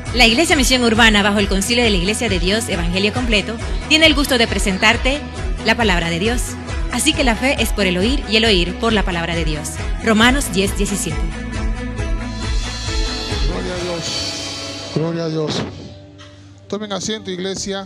La Iglesia Misión Urbana, bajo el Concilio de la Iglesia de Dios Evangelio Completo, tiene el gusto de presentarte la Palabra de Dios. Así que la fe es por el oír y el oír por la Palabra de Dios. Romanos 10:17. Gloria a Dios. Gloria a Dios. Tomen asiento, iglesia.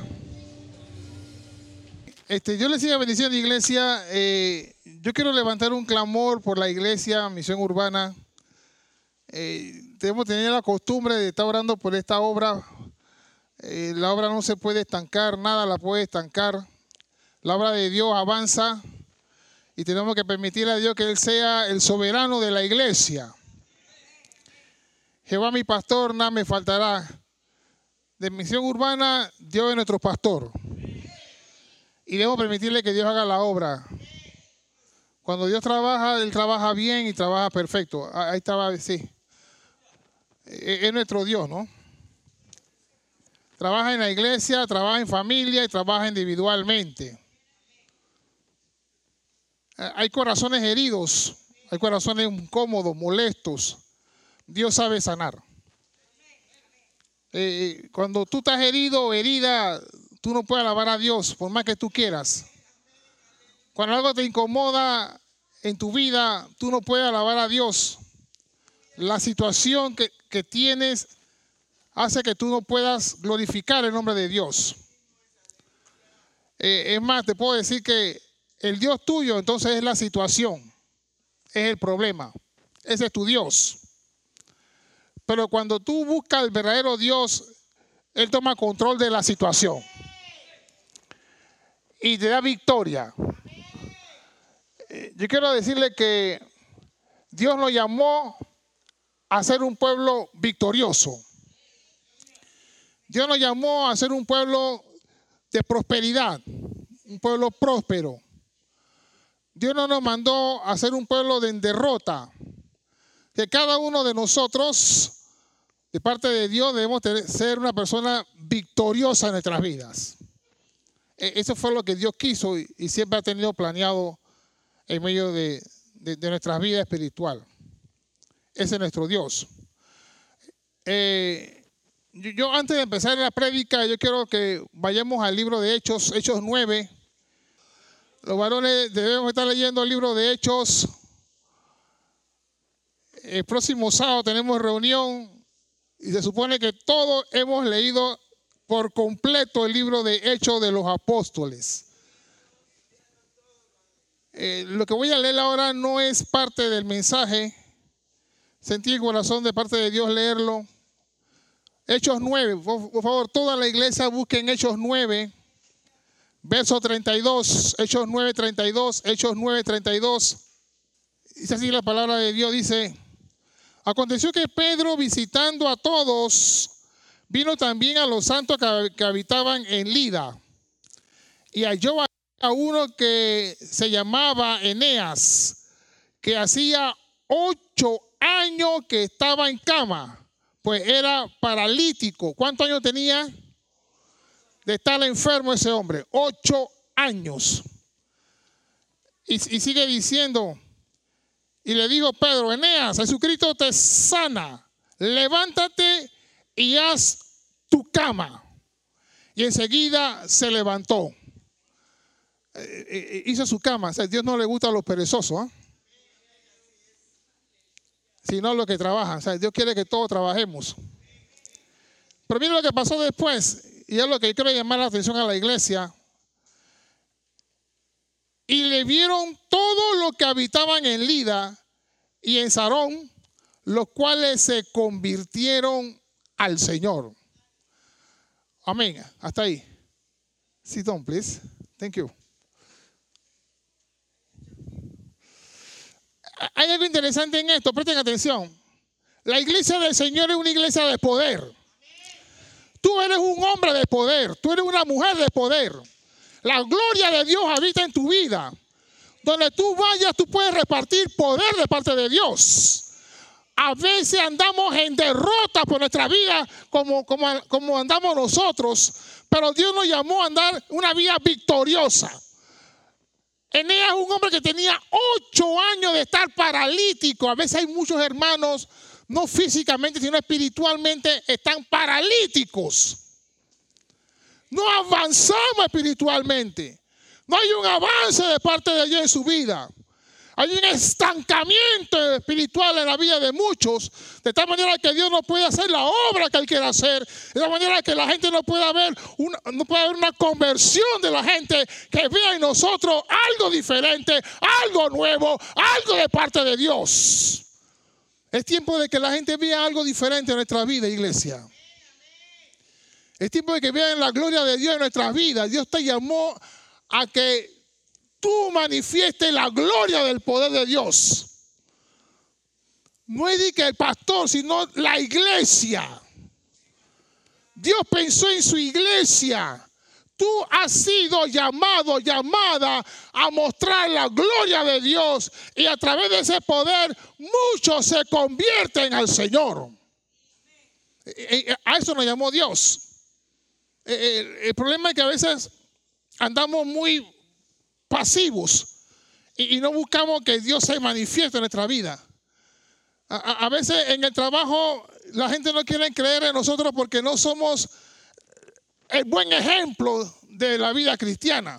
Yo les sigo bendiciendo, iglesia. Yo quiero levantar un clamor por la Iglesia Misión Urbana. Debemos tener la costumbre de estar orando por esta obra. La obra no se puede estancar, nada la puede estancar. La obra de Dios avanza y tenemos que permitirle a Dios que Él sea el soberano de la iglesia. Jehová mi pastor, nada me faltará. De Misión Urbana, Dios es nuestro pastor. Y debemos permitirle que Dios haga la obra. Cuando Dios trabaja, Él trabaja bien y trabaja perfecto. Ahí estaba, sí. Es nuestro Dios, ¿no? Trabaja en la iglesia, trabaja en familia y trabaja individualmente. Hay corazones heridos, hay corazones incómodos, molestos. Dios sabe sanar. Cuando tú estás herido o herida, tú no puedes alabar a Dios por más que tú quieras. Cuando algo te incomoda en tu vida, tú no puedes alabar a Dios. La situación que tienes hace que tú no puedas glorificar el nombre de Dios. Es más, te puedo decir que el Dios tuyo entonces es la situación, es el problema. Ese es tu Dios. Pero cuando tú buscas al verdadero Dios, Él toma control de la situación y te da victoria. Yo quiero decirle que Dios nos llamó a ser un pueblo victorioso. Dios nos llamó a ser un pueblo de prosperidad, un pueblo próspero. Dios no nos mandó a ser un pueblo de derrota. Que cada uno de nosotros, de parte de Dios, debemos ser una persona victoriosa en nuestras vidas. Eso fue lo que Dios quiso y siempre ha tenido planeado en medio de nuestra vida espiritual. Ese es nuestro Dios. Yo antes de empezar la prédica, yo quiero que vayamos al libro de Hechos, Hechos 9. Los varones debemos estar leyendo el libro de Hechos. El próximo sábado tenemos reunión y se supone que todos hemos leído por completo el libro de Hechos de los Apóstoles. Lo que voy a leer ahora no es parte del mensaje. Sentí el corazón de parte de Dios leerlo. Hechos 9, por favor, toda la iglesia busquen Hechos 9, verso 32, Hechos 9, 32, Hechos 9, 32. Dice así la palabra de Dios, dice: aconteció que Pedro, visitando a todos, vino también a los santos que habitaban en Lida, y halló a uno que se llamaba Eneas, que hacía 8 años que estaba en cama, pues era paralítico. ¿Cuántos años tenía de estar enfermo ese hombre? 8 años. Y sigue diciendo, y le dijo Pedro: Eneas, Jesucristo te sana, levántate y haz tu cama. Y enseguida se levantó. Hizo su cama. O sea, Dios no le gusta a los perezosos, sino a los que trabajan. O sea, Dios quiere que todos trabajemos. Pero mira lo que pasó después, y es lo que quiero llamar la atención a la iglesia. Y le vieron todos los que habitaban en Lida y en Sarón, los cuales se convirtieron al Señor. Amén. Hasta ahí. Sit down, please. Thank you. Hay algo interesante en esto, presten atención. La iglesia del Señor es una iglesia de poder. Tú eres un hombre de poder, tú eres una mujer de poder. La gloria de Dios habita en tu vida. Donde tú vayas, tú puedes repartir poder de parte de Dios. A veces andamos en derrota por nuestra vida como andamos nosotros, pero Dios nos llamó a andar una vida victoriosa. Eneas es un hombre que tenía 8 años de estar paralítico. A veces hay muchos hermanos no físicamente, sino espiritualmente, están paralíticos. No avanzamos espiritualmente. No hay un avance de parte de Dios en su vida. Hay un estancamiento espiritual en la vida de muchos, de tal manera que Dios no puede hacer la obra que Él quiere hacer, de tal manera que la gente no puede haber una conversión de la gente que vea en nosotros algo diferente, algo nuevo, algo de parte de Dios. Es tiempo de que la gente vea algo diferente en nuestra vida, iglesia. Es tiempo de que vean la gloria de Dios en nuestras vidas. Dios te llamó a que tú manifiestes la gloria del poder de Dios. No es de que el pastor, sino la iglesia. Dios pensó en su iglesia. Tú has sido llamado, llamada a mostrar la gloria de Dios. Y a través de ese poder, muchos se convierten al Señor. A eso nos llamó Dios. El problema es que a veces andamos muy pasivos y no buscamos que Dios se manifieste en nuestra vida. A veces en el trabajo la gente no quiere creer en nosotros porque no somos el buen ejemplo de la vida cristiana.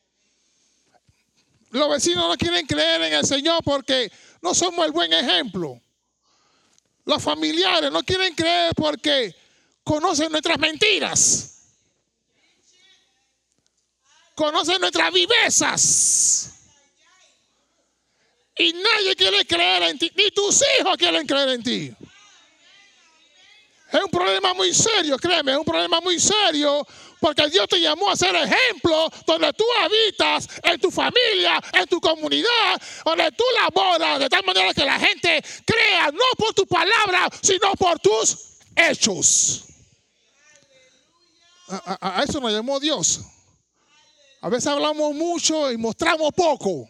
Los vecinos no quieren creer en el Señor porque no somos el buen ejemplo. Los familiares no quieren creer porque conocen nuestras mentiras. Conocen nuestras vivezas. Y nadie quiere creer en ti. Ni tus hijos quieren creer en ti. Es un problema muy serio, créeme. Es un problema muy serio. Porque Dios te llamó a ser ejemplo donde tú habitas, en tu familia, en tu comunidad, donde tú laboras, de tal manera que la gente crea no por tu palabra, sino por tus hechos. A eso nos llamó Dios. A veces hablamos mucho y mostramos poco.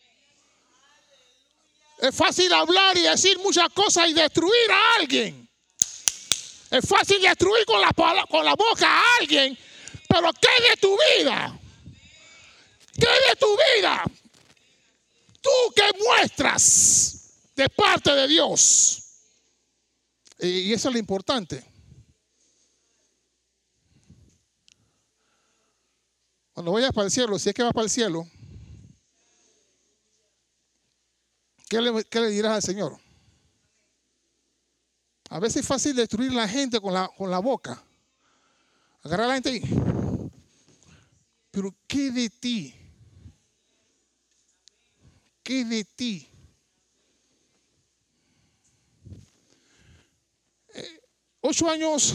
Es fácil hablar y decir muchas cosas y destruir a alguien. Es fácil destruir con la boca a alguien. Pero ¿qué de tu vida? ¿Qué de tu vida? ¿Tú qué muestras de parte de Dios? Y eso es lo importante. Cuando vayas para el cielo, si es que vas para el cielo, ¿qué le dirás al Señor? A veces es fácil destruir a la gente con la boca. Agarrar a la gente y... Pero ¿qué de ti? ¿Qué de ti? 8 años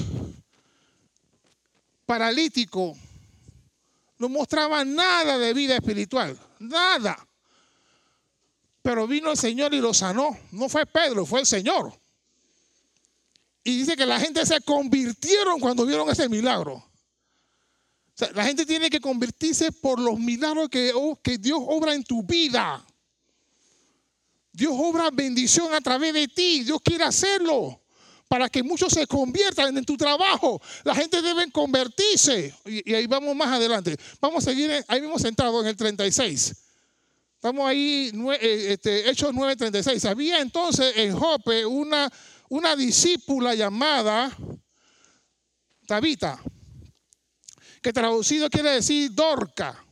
paralítico. No mostraba nada de vida espiritual, nada. Pero vino el Señor y lo sanó. No fue Pedro, fue el Señor. Y dice que la gente se convirtieron cuando vieron ese milagro. O sea, la gente tiene que convertirse por los milagros que Dios obra en tu vida. Dios obra bendición a través de ti. Dios quiere hacerlo. Para que muchos se conviertan en tu trabajo. La gente debe convertirse. Y ahí vamos más adelante. Vamos a seguir ahí mismo sentados en el 36. Estamos ahí, Hechos 9:36. Había entonces en Jope una discípula llamada Tabita, que traducido quiere decir Dorca.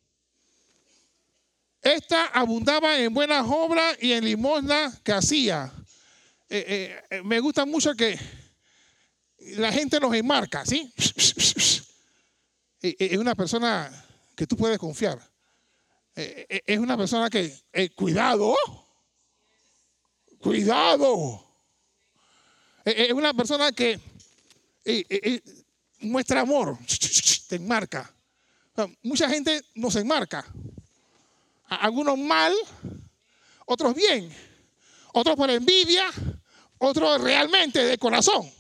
Esta abundaba en buenas obras y en limosna que hacía. Me gusta mucho que la gente nos enmarca, ¿sí? Es una persona que tú puedes confiar. Es una persona que, cuidado. Es una persona que muestra amor, te enmarca. Mucha gente nos enmarca. Algunos mal, otros bien, otros por envidia, otros realmente de corazón.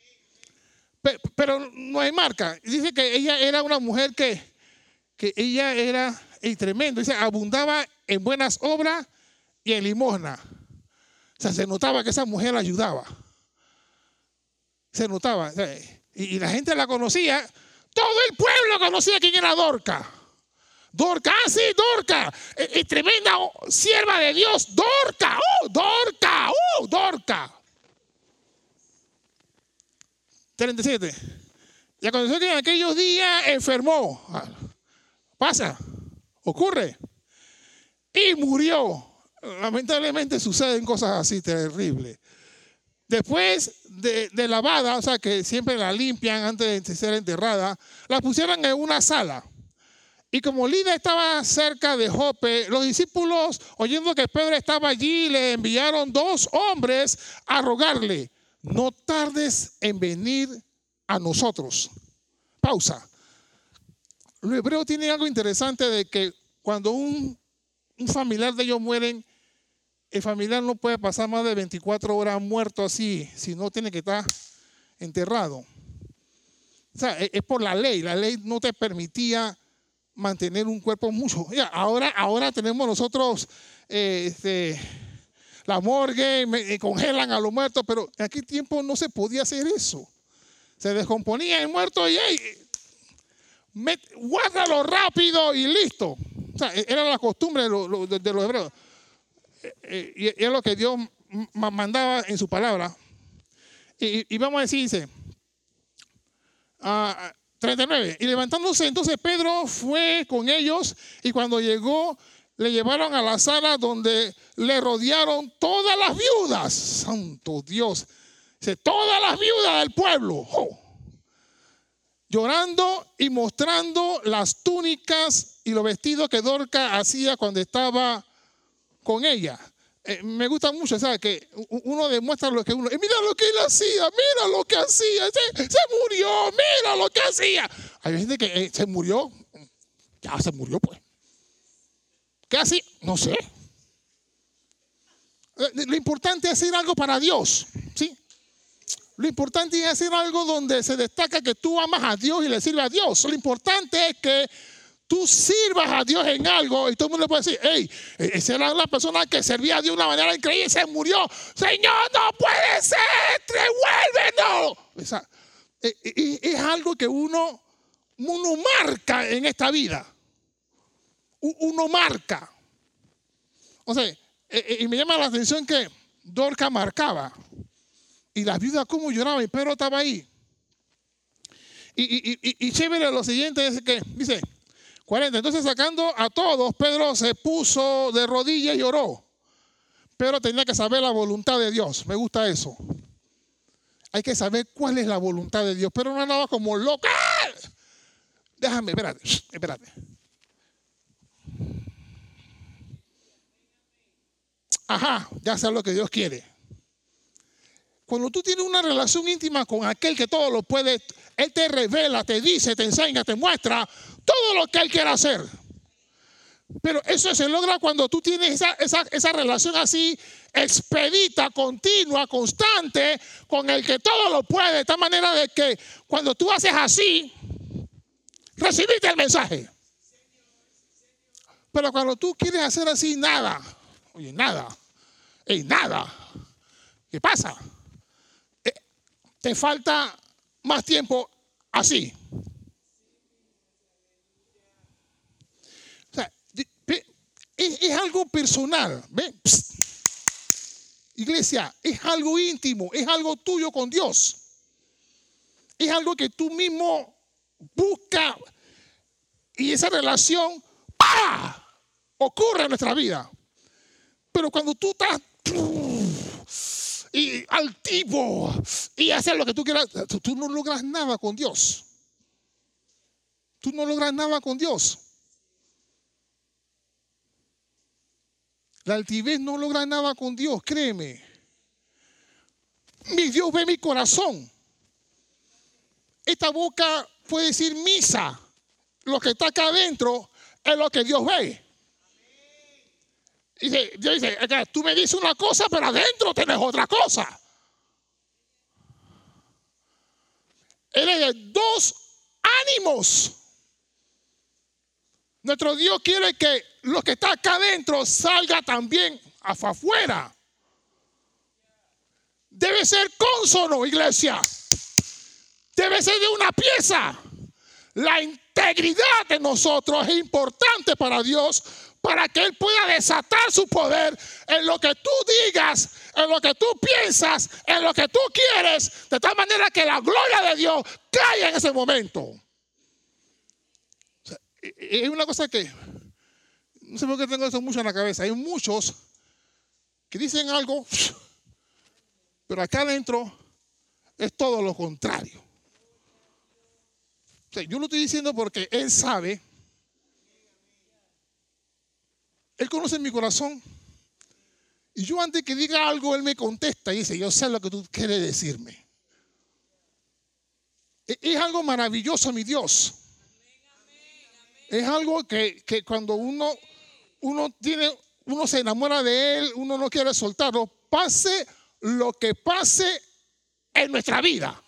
Pero nos enmarca. Dice que ella era una mujer que ella era tremendo. Dice, abundaba en buenas obras y en limosna. O sea, se notaba que esa mujer ayudaba. Se notaba. O sea, y la gente la conocía. Todo el pueblo conocía quién era Dorca. Dorca, sí, Dorca. Tremenda sierva de Dios. Dorca, Dorca. 37. Y aconteció que en aquellos días enfermó. Pasa, ocurre. Y murió. Lamentablemente suceden cosas así terribles. Después de lavada, o sea que siempre la limpian antes de ser enterrada, la pusieron en una sala. Y como Lida estaba cerca de Jope, los discípulos, oyendo que Pedro estaba allí, le enviaron 2 hombres a rogarle: no tardes en venir a nosotros. Pausa. Los hebreos tienen algo interesante de que cuando un familiar de ellos mueren, el familiar no puede pasar más de 24 horas muerto así, si no tiene que estar enterrado. O sea, es por la ley. La ley no te permitía mantener un cuerpo mucho. Ya, ahora tenemos nosotros la morgue, congelan a los muertos, pero en aquel tiempo no se podía hacer eso. Se descomponía el muerto y guárdalo rápido y listo. O sea, era la costumbre de los hebreos. Y es lo que Dios mandaba en su palabra. Y vamos a decir, dice 39. Y levantándose entonces Pedro fue con ellos, y cuando llegó le llevaron a la sala donde le rodearon todas las viudas. Santo Dios. Dice, todas las viudas del pueblo. Llorando y mostrando las túnicas y los vestidos que Dorcas hacía cuando estaba con ella. Me gusta mucho, ¿sabes? Que uno demuestra lo que uno... mira lo que él hacía, mira lo que hacía. Se murió, mira lo que hacía. Hay gente que se murió. Ya se murió, pues. ¿Qué hacía? No sé. Lo importante es hacer algo para Dios, ¿sí? Lo importante es hacer algo donde se destaca que tú amas a Dios y le sirves a Dios. Lo importante es que tú sirvas a Dios en algo y todo el mundo le puede decir, hey, esa era la persona que servía a Dios de una manera increíble y se murió. Señor, no puede ser, revuélvenos. O sea, es algo que uno marca en esta vida. Uno marca. O sea, y me llama la atención que Dorcas marcaba. Y las viudas cómo lloraban, y Pedro estaba ahí. Y chévere lo siguiente es que dice 40. Entonces sacando a todos, Pedro se puso de rodillas y oró. Pedro tenía que saber la voluntad de Dios. Me gusta eso. Hay que saber cuál es la voluntad de Dios. Pero no andaba como loca. Déjame, espérate. Ajá, ya sé lo que Dios quiere. Cuando tú tienes una relación íntima con aquel que todo lo puede, Él te revela, te dice, te enseña, te muestra todo lo que Él quiere hacer. Pero eso se logra cuando tú tienes esa relación así expedita, continua, constante, con el que todo lo puede, de tal manera de que cuando tú haces así, recibiste el mensaje. Pero cuando tú quieres hacer así, nada. Oye, nada. ¿Qué pasa? Te falta más tiempo así. O sea, es algo personal. ¿Ven? Iglesia, es algo íntimo, es algo tuyo con Dios. Es algo que tú mismo buscas y esa relación ocurre en nuestra vida. Pero cuando tú estás y altivo y hacer lo que tú quieras, tú no logras nada con Dios. Tú no logras nada con Dios. La altivez no logra nada con Dios, créeme. Mi Dios ve mi corazón. Esta boca puede decir misa. Lo que está acá adentro es lo que Dios ve. Dios dice, tú me dices una cosa, pero adentro tenés otra cosa. Él es de 2 ánimos. Nuestro Dios quiere que lo que está acá adentro salga también hacia afuera. Debe ser cónsono, iglesia. Debe ser de una pieza. La integridad de nosotros es importante para Dios, para que Él pueda desatar su poder en lo que tú digas, en lo que tú piensas, en lo que tú quieres, de tal manera que la gloria de Dios caiga en ese momento. O sea, es una cosa que, no sé por qué tengo eso mucho en la cabeza. Hay muchos que dicen algo, pero acá adentro es todo lo contrario. O sea, yo lo estoy diciendo porque Él sabe. Él conoce mi corazón. Y yo antes que diga algo, Él me contesta y dice, yo sé lo que tú quieres decirme. Es algo maravilloso, mi Dios. Es algo que cuando uno se enamora de Él, uno no quiere soltarlo. Pase lo que pase en nuestra vida.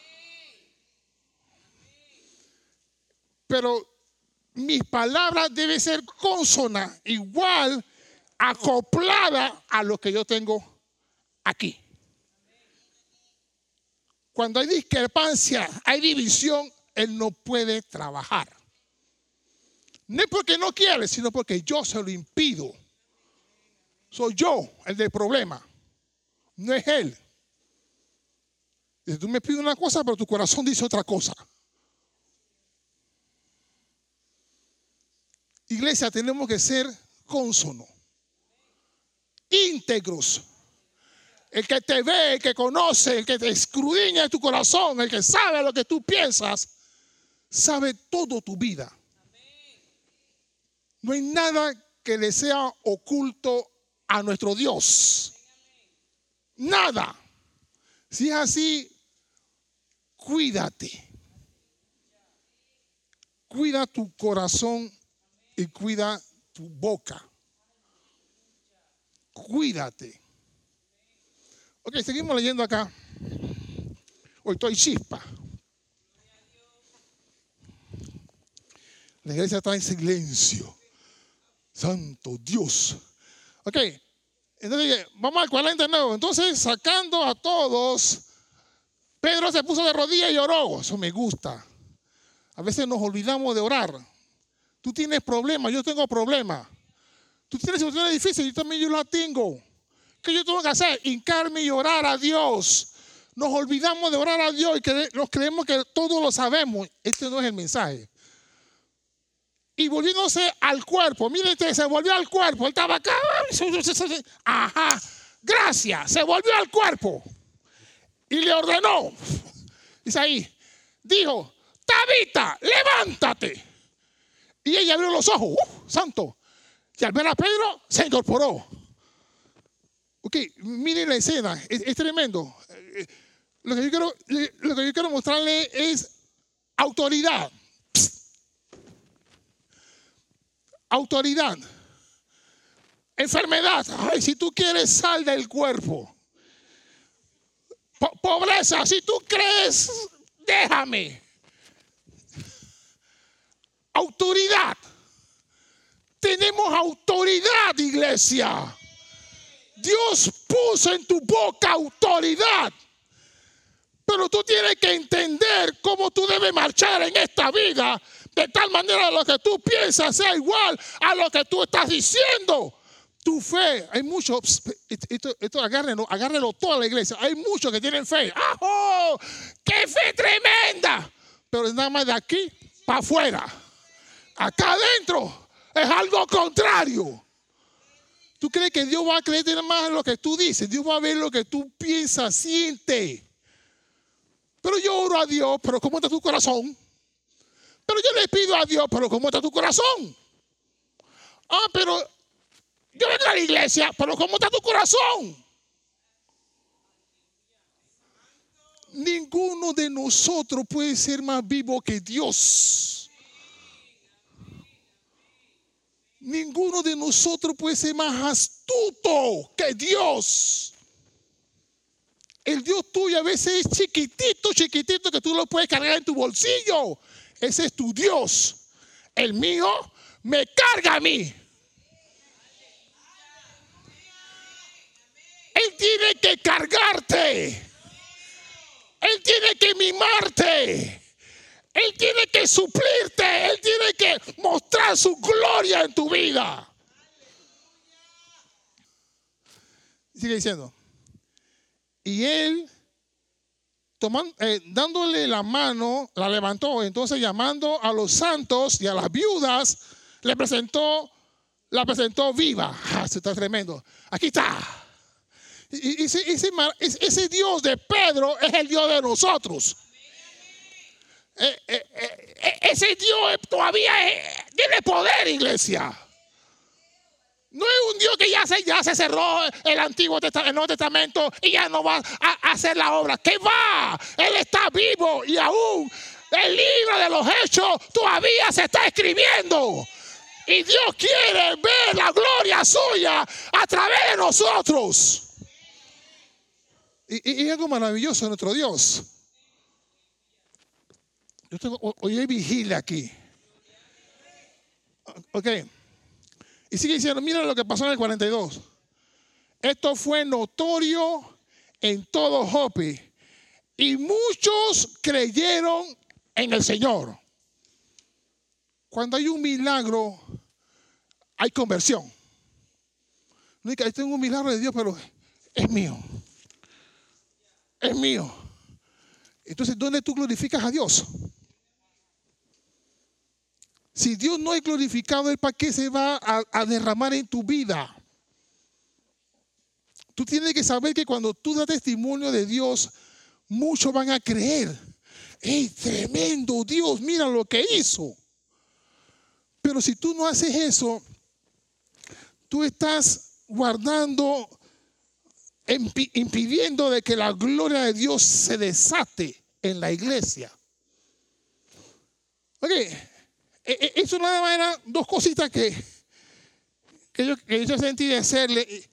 Pero mis palabras deben ser consonas, igual, acoplada a lo que yo tengo aquí. Cuando hay discrepancia, hay división, Él no puede trabajar. No es porque no quiere, sino porque yo se lo impido. Soy yo el del problema, no es Él. Tú me pides una cosa, pero tu corazón dice otra cosa. Iglesia, tenemos que ser cónsonos, íntegros. El que te ve, el que conoce, el que te escudriña en tu corazón, el que sabe lo que tú piensas, sabe todo tu vida. No hay nada que le sea oculto a nuestro Dios. Nada. Si es así, cuídate. Cuida tu corazón y cuida tu boca. Cuídate. Ok, seguimos leyendo acá. Hoy estoy chispa. La iglesia está en silencio. Santo Dios. Ok, entonces vamos al 49. Entonces, sacando a todos, Pedro se puso de rodillas y oró. Eso me gusta. A veces nos olvidamos de orar. Tú tienes problemas, yo tengo problemas. Tú tienes situaciones difíciles, yo la tengo. ¿Qué yo tengo que hacer? Hincarme y orar a Dios. Nos olvidamos de orar a Dios y nos creemos que todos lo sabemos. Este no es el mensaje. Y volviéndose al cuerpo. Miren, se volvió al cuerpo. Él estaba acá. Ajá. Gracias. Se volvió al cuerpo. Y le ordenó. Dice ahí. Dijo, Tabita, levántate. Y ella abrió los ojos. Santo. Y al ver a Pedro, se incorporó. Ok, miren la escena. Es tremendo. Lo que yo quiero mostrarle es autoridad. Autoridad. Enfermedad. Ay, si tú quieres, sal del cuerpo. Pobreza. Si tú crees, déjame. Autoridad. Tenemos autoridad, iglesia. Dios puso en tu boca autoridad. Pero tú tienes que entender cómo tú debes marchar en esta vida. De tal manera lo que tú piensas sea igual a lo que tú estás diciendo. Tu fe, hay muchos, esto agárrenlo toda la iglesia. Hay muchos que tienen fe. ¡Oh! ¡Qué fe tremenda! Pero es nada más de aquí para afuera. Acá adentro es algo contrario. ¿Tú crees que Dios va a creer más en lo que tú dices? Dios va a ver lo que tú piensas, sientes. Pero yo oro a Dios, pero ¿cómo está tu corazón? Pero yo le pido a Dios, pero ¿cómo está tu corazón? Ah, pero yo vengo a la iglesia, pero ¿cómo está tu corazón? Ninguno de nosotros puede ser más vivo que Dios. Ninguno de nosotros puede ser más astuto que Dios. El Dios tuyo a veces es chiquitito, chiquitito, que tú lo puedes cargar en tu bolsillo. Ese es tu Dios. El mío me carga a mí. Él tiene que cargarte. Él tiene que mimarte. Él tiene que suplirte. Él tiene que mostrar su gloria en tu vida. Sigue diciendo. Y él, dándole la mano, la levantó. Entonces, llamando a los santos y a las viudas, la presentó viva. Eso está tremendo. Aquí está. Ese Dios de Pedro es el Dios de nosotros. Ese Dios todavía tiene poder, iglesia. No es un Dios que ya se cerró el Nuevo Testamento y ya no va a hacer la obra. ¿Qué va? Él está vivo y aún el libro de los Hechos todavía se está escribiendo. Y Dios quiere ver la gloria suya a través de nosotros. Y es algo maravilloso nuestro Dios. Hoy hay vigilia aquí. Ok. Y sigue diciendo, mira lo que pasó en el 42. Esto fue notorio en todo Jope. Y muchos creyeron en el Señor. Cuando hay un milagro, hay conversión. No es que tengo un milagro de Dios, pero es mío. Es mío. Entonces, ¿dónde tú glorificas a Dios? Si Dios no es glorificado, ¿para qué se va a derramar en tu vida? Tú tienes que saber que cuando tú das testimonio de Dios, muchos van a creer. ¡Ey, tremendo Dios! Mira lo que hizo. Pero si tú no haces eso, tú estás guardando, impidiendo de que la gloria de Dios se desate en la iglesia. Ok, eso nada más eran dos cositas que yo sentí de hacerle.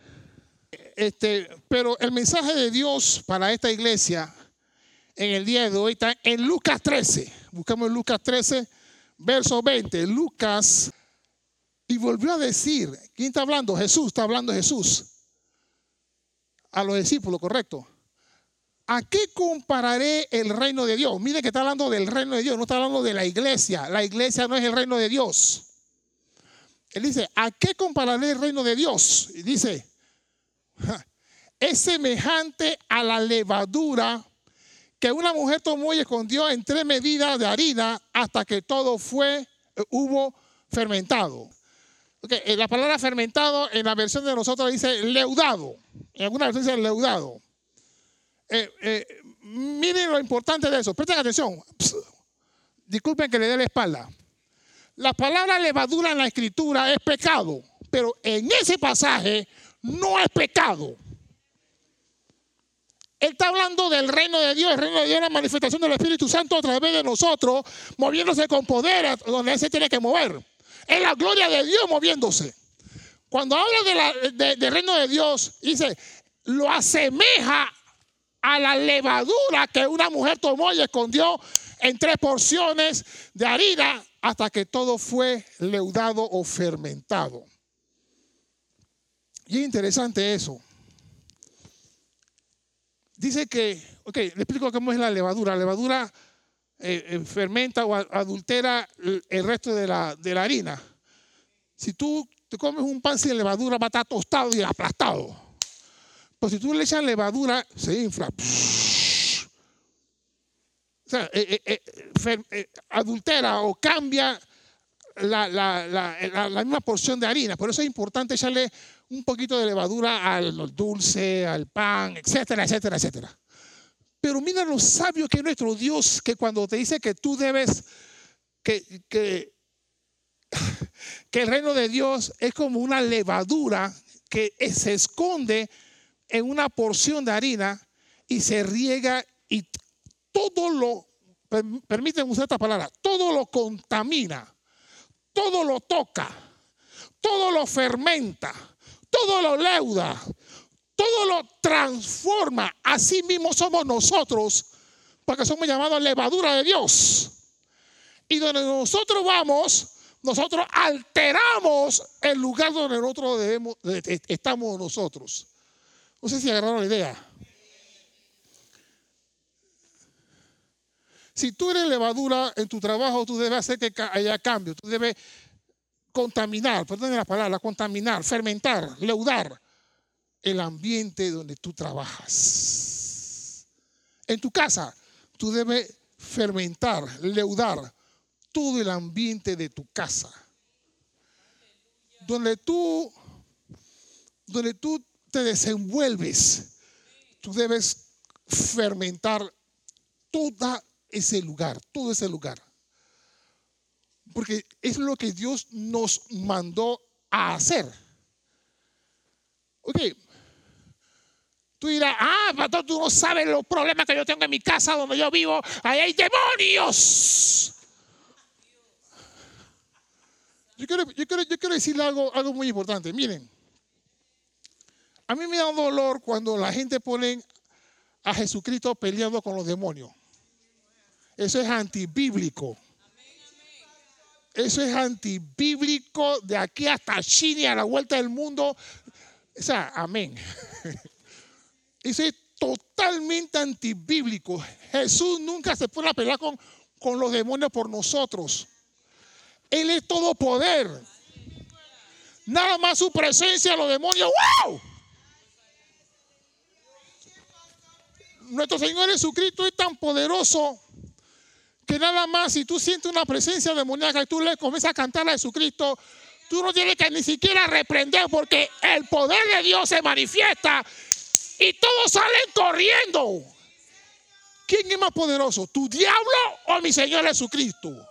Pero el mensaje de Dios para esta iglesia en el día de hoy está en Lucas 13. Buscamos Lucas 13, verso 20. Lucas, y volvió a decir, ¿quién está hablando? Jesús, está hablando Jesús. A los discípulos, correcto. ¿A qué compararé el reino de Dios? Miren que está hablando del reino de Dios, no está hablando de la iglesia. La iglesia no es el reino de Dios. Él dice, ¿a qué compararé el reino de Dios? Y dice, es semejante a la levadura que una mujer tomó y escondió en 3 medidas de harina hasta que todo hubo fermentado. Okay, la palabra fermentado en la versión de nosotros dice leudado. En alguna versión dice leudado. Miren lo importante de eso. Presten atención. Disculpen que le dé la espalda. La palabra levadura en la escritura es pecado, pero en ese pasaje no es pecado. Él está hablando del reino de Dios. El reino de Dios es la manifestación del Espíritu Santo a través de nosotros, moviéndose con poder donde Él se tiene que mover. Es la gloria de Dios moviéndose. Cuando habla del reino de Dios, dice, lo asemeja a la levadura que una mujer tomó y escondió en 3 porciones de harina hasta que todo fue leudado o fermentado. Y es interesante eso. Dice que, ok, le explico cómo es la levadura. La levadura fermenta o adultera el resto de la harina. Si tú te comes un pan sin levadura, va a estar tostado y aplastado. Pero si tú le echas levadura, se infla. O sea, adultera o cambia la misma porción de harina. Por eso es importante echarle un poquito de levadura al dulce, al pan, etcétera, etcétera, etcétera. Pero mira lo sabio que es nuestro Dios, que cuando te dice que tú debes, que el reino de Dios es como una levadura que se esconde en una porción de harina y se riega y todo lo, permítanme usar esta palabra, todo lo contamina, todo lo toca, todo lo fermenta, todo lo leuda, todo lo transforma. Así mismo somos nosotros, porque somos llamados levadura de Dios. Y donde nosotros vamos, nosotros alteramos el lugar donde nosotros estamos nosotros. No sé si agarraron la idea. Si tú eres levadura en tu trabajo, tú debes hacer que haya cambio. Tú debes contaminar, perdón la palabra, contaminar, fermentar, leudar. el ambiente donde tú trabajas. En tu casa, tú debes fermentar, leudar todo el ambiente de tu casa. Donde tú te desenvuelves, tú debes fermentar todo ese lugar. Porque es lo que Dios nos mandó a hacer. Ok. Tú dirás, pastor, tú no sabes los problemas que yo tengo en mi casa donde yo vivo. Ahí hay demonios. Yo quiero decirle algo muy importante. Miren, a mí me da dolor cuando la gente pone a Jesucristo peleando con los demonios. Eso es antibíblico. Eso es antibíblico de aquí hasta China y a la vuelta del mundo. O sea, amén. Eso es totalmente antibíblico. Jesús nunca se pone a pelear con los demonios por nosotros. Él es todo poder. Nada más su presencia, los demonios. ¡Wow! Nuestro Señor Jesucristo es tan poderoso que nada más si tú sientes una presencia demoníaca y tú le comienzas a cantar a Jesucristo, tú no tienes que ni siquiera reprender porque el poder de Dios se manifiesta y todos salen corriendo. ¿Quién es más poderoso? ¿Tu diablo o mi Señor Jesucristo?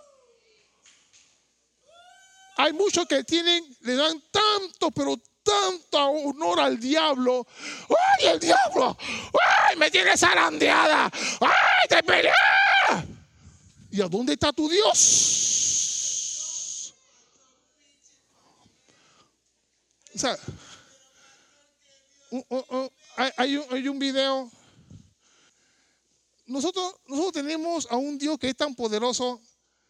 Hay muchos que le dan tanto, pero tanto honor al diablo. ¡Ay, el diablo! ¡Ay, me tiene zarandeada! ¡Ay, te pelea! ¿Y a dónde está tu Dios? O sea, hay un video. Nosotros tenemos a un Dios que es tan poderoso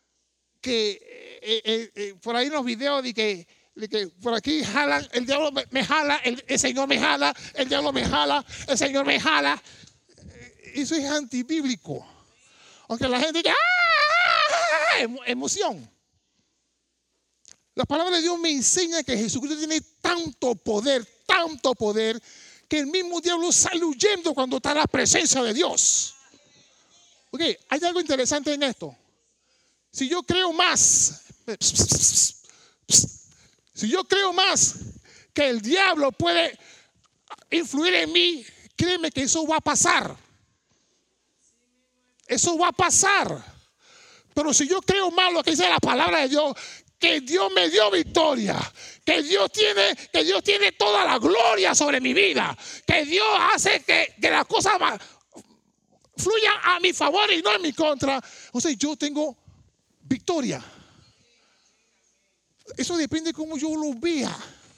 que por ahí en los videos de que por aquí jalan, el diablo me jala, el Señor me jala, el diablo me jala, el Señor me jala. Eso es antibíblico. Aunque la gente diga, emoción. La palabra de Dios me enseña que Jesucristo tiene tanto poder, que el mismo diablo sale huyendo cuando está en la presencia de Dios. Ok, hay algo interesante en esto. Si yo creo más que el diablo puede influir en mí, créeme que eso va a pasar. Eso va a pasar. Pero si yo creo más lo que dice la palabra de Dios, que Dios me dio victoria, que Dios tiene toda la gloria sobre mi vida, que Dios hace que las cosas fluyan a mi favor y no en mi contra, entonces yo tengo victoria. Eso depende de cómo yo lo vea.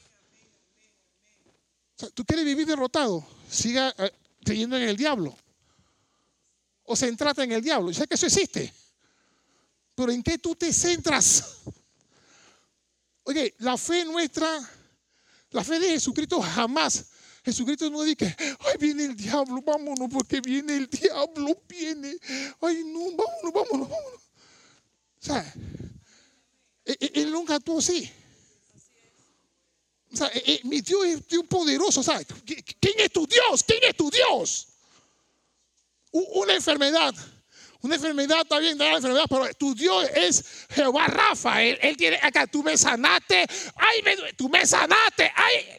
O sea, ¿tú quieres vivir derrotado? Siga creyendo en el diablo. O centrate en el diablo. Yo sé que eso existe. Pero ¿en qué tú te centras? Oye, la fe nuestra, la fe de Jesucristo jamás. Jesucristo no dice, ay, viene el diablo, vámonos porque viene el diablo, viene. Ay, no, vámonos. O sea, él nunca actuó así. O sea, mi Dios es Dios poderoso. O sea, ¿quién es tu Dios? ¿Quién es tu Dios? Una enfermedad está bien, da la enfermedad, pero tu Dios es Jehová Rafa. Él tiene acá, tú me sanaste, ay, tú me sanaste,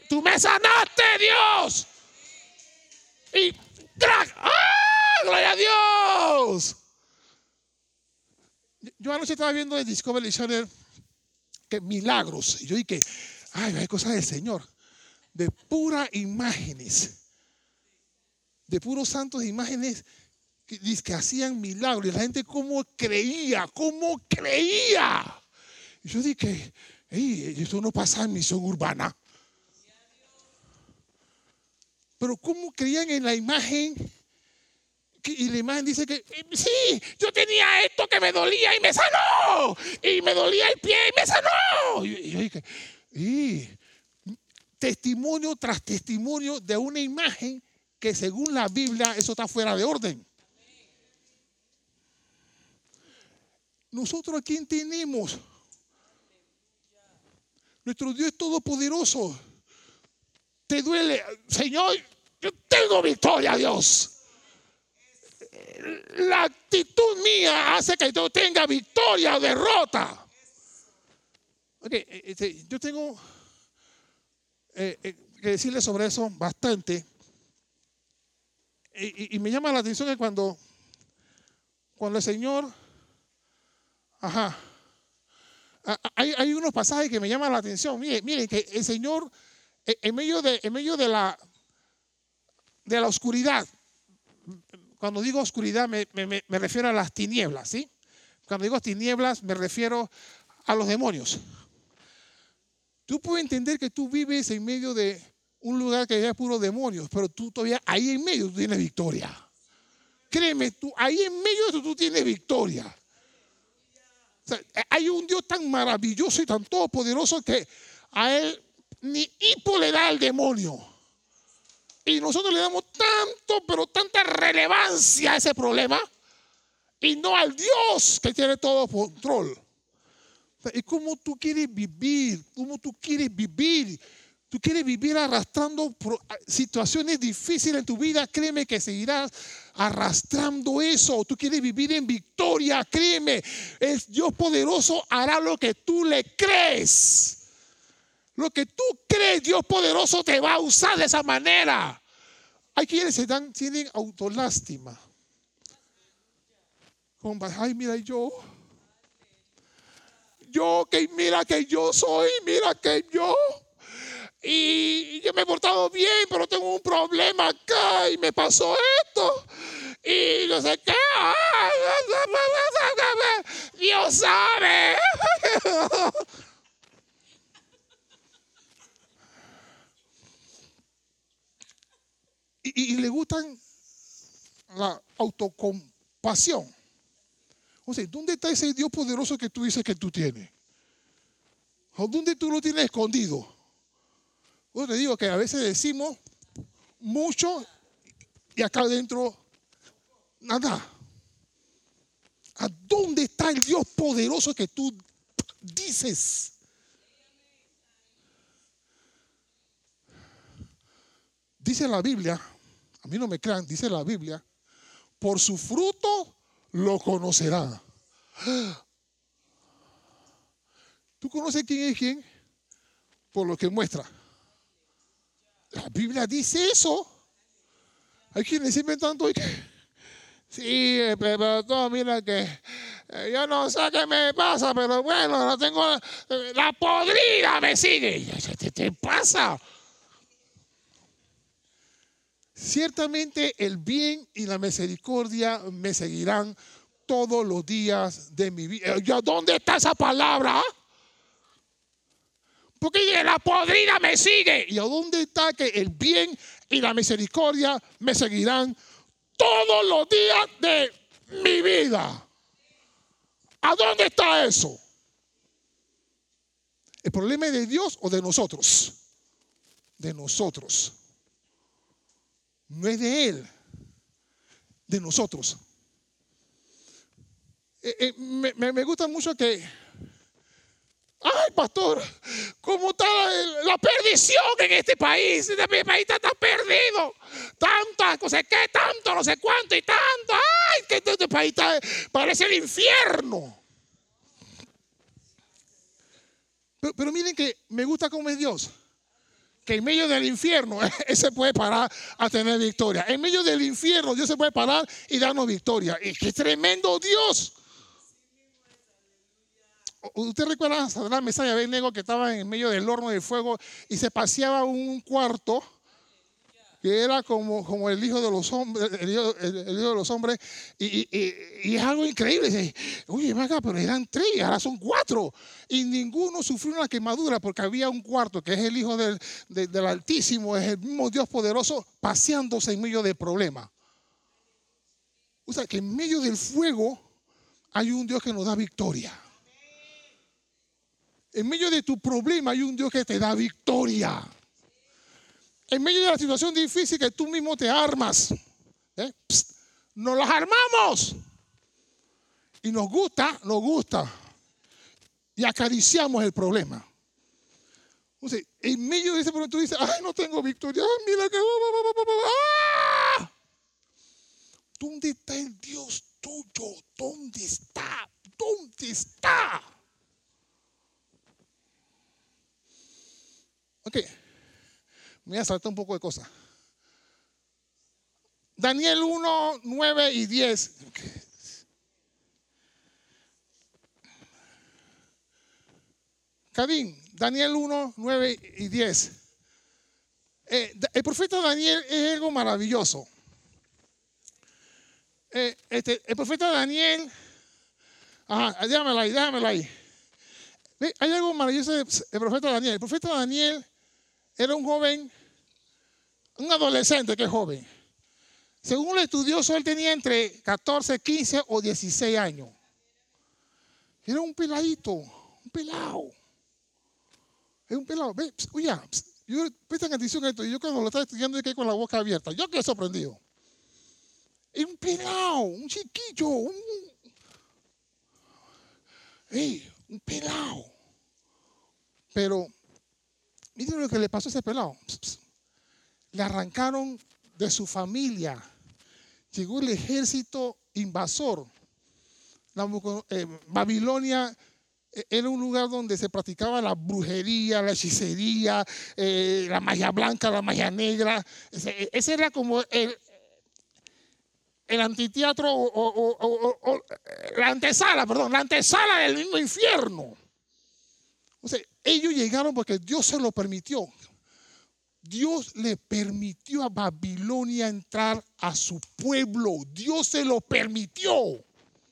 Dios. Y crack, gloria a Dios. Yo anoche estaba viendo el Discovery Channel que milagros. Y yo dije, hay cosas del Señor, de puras imágenes, de puros santos imágenes que hacían milagros. Y la gente cómo creía. Y yo dije, eso no pasa en misión urbana. Pero cómo creían en la imagen. Y la imagen dice que sí, yo tenía esto que me dolía y me sanó. Y me dolía el pie y me sanó. Y yo dije, testimonio tras testimonio de una imagen que según la Biblia eso está fuera de orden. Nosotros, ¿a quién tenemos? Nuestro Dios es todopoderoso. te duele. Señor, yo tengo victoria, Dios. La actitud mía hace que yo tenga victoria o derrota. Okay, yo tengo que decirle sobre eso bastante. Y me llama la atención que cuando el Señor, hay unos pasajes que me llaman la atención. Miren que el Señor, en medio de la oscuridad, cuando digo oscuridad me refiero a las tinieblas, ¿sí? Cuando digo tinieblas me refiero a los demonios. Tú puedes entender que tú vives en medio de un lugar que hay puros demonios, pero tú todavía ahí en medio tú tienes victoria. Créeme, tú ahí en medio tú tienes victoria. O sea, hay un Dios tan maravilloso y tan todopoderoso que a Él ni hipo le da al demonio. Y nosotros le damos tanto, pero tanta relevancia a ese problema y no al Dios que tiene todo control. ¿Y cómo tú quieres vivir? ¿Cómo tú quieres vivir? Tú quieres vivir arrastrando situaciones difíciles en tu vida. Créeme que seguirás arrastrando eso. Tú quieres vivir en victoria. Créeme, el Dios poderoso hará lo que tú le crees. Lo que tú crees, Dios poderoso te va a usar de esa manera. Hay quienes tienen autolástima. Ay, mira mira que yo soy, mira que yo. Y yo me he portado bien, pero tengo un problema acá y me pasó esto. Y no sé qué. Dios sabe. Y le gustan la autocompasión. O sea, ¿dónde está ese Dios poderoso que tú dices que tú tienes? ¿O dónde tú lo tienes escondido? Yo te digo que a veces decimos mucho y acá adentro nada. ¿A dónde está el Dios poderoso que tú dices? Dice la Biblia, a mí no me crean, dice la Biblia, por su fruto lo conocerán. ¿Tú conoces quién es quién? Por lo que muestra. La Biblia dice eso. Hay quienes inventan tanto y que sí, pero no, mira que yo no sé qué me pasa, pero bueno, no tengo la podrida me sigue. ¿Qué te pasa? Ciertamente el bien y la misericordia me seguirán todos los días de mi vida. ¿Dónde está esa palabra? Porque la podrida me sigue. ¿Y a dónde está que el bien y la misericordia me seguirán todos los días de mi vida? ¿A dónde está eso? ¿El problema es de Dios o de nosotros? De nosotros. No es de Él, de nosotros. Me gusta mucho que, ay, pastor, ¿cómo está la perdición en este país? Este país está tan perdido. Tantas cosas, ¿qué? Tanto, no sé cuánto y tanto. Ay, que este país está, parece el infierno. Pero miren que me gusta cómo es Dios. Que en medio del infierno Él se puede parar a tener victoria. En medio del infierno Dios se puede parar y darnos victoria. Y qué tremendo Dios. ¿Usted recuerda a Sadrach, Mesach y Abednego que estaban en medio del horno de fuego y se paseaba un cuarto que era como el hijo de los hombres, el hijo de los hombres, y es algo increíble. Oye, pero eran 3, ahora son 4, y ninguno sufrió una quemadura porque había un cuarto que es el hijo del Altísimo, es el mismo Dios poderoso paseándose en medio del problema. O sea, que en medio del fuego hay un Dios que nos da victoria. En medio de tu problema hay un Dios que te da victoria. En medio de la situación difícil que tú mismo te armas, nos las armamos y nos gusta y acariciamos el problema. Entonces, en medio de ese momento tú dices, ay, no tengo victoria. Mira que... ¡Ah! ¿Dónde está el Dios tuyo? ¿Dónde está? ¿Dónde está? Ok, me voy a saltar un poco de cosas. Daniel 1, 9 y 10. Karim, Daniel 1, 9 y 10. El profeta Daniel es algo maravilloso. El profeta Daniel, déjamelo ahí. Hay algo maravilloso del profeta Daniel. El profeta Daniel era un joven, un adolescente que es joven. Según el estudioso, él tenía entre 14, 15 o 16 años. Era un peladito, un pelado. Es un pelado. Oye, presten atención a esto. Yo cuando lo estaba estudiando, yo quedé con la boca abierta. Yo quedé sorprendido. Es un pelado, un chiquillo, un pelado. Pero, miren lo que le pasó a ese pelado. Le arrancaron de su familia. Llegó el ejército invasor. Babilonia era un lugar donde se practicaba la brujería, la hechicería, la magia blanca, la magia negra. Ese era como el anfiteatro o la antesala del mismo infierno. O sea, ellos llegaron porque Dios se lo permitió. Dios le permitió a Babilonia entrar a su pueblo. Dios se lo permitió.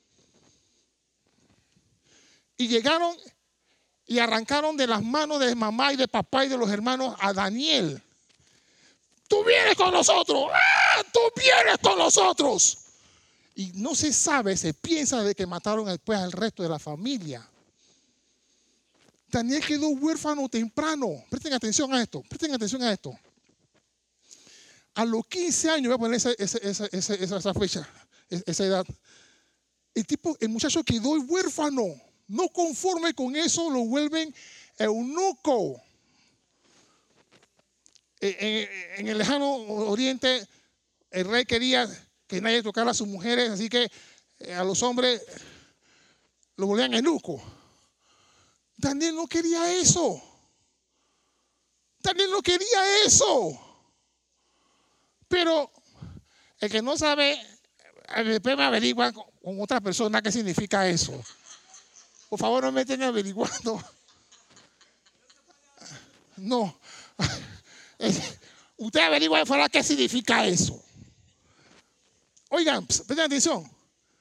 Y llegaron y arrancaron de las manos de mamá y de papá y de los hermanos a Daniel. Tú vienes con nosotros. Tú vienes con nosotros. Y no se sabe, se piensa de que mataron después al resto de la familia. Daniel quedó huérfano temprano. Presten atención a esto. A los 15 años, voy a poner esa fecha, esa edad. El muchacho quedó huérfano. No conforme con eso, lo vuelven eunuco. En el lejano oriente, el rey quería que nadie tocara a sus mujeres, así que a los hombres lo volvían eunuco. Daniel no quería eso. Pero el que no sabe, después me averigua con otra persona qué significa eso. Por favor, no me estén averiguando. No. Usted averigua fuera qué significa eso. Oigan, presten atención.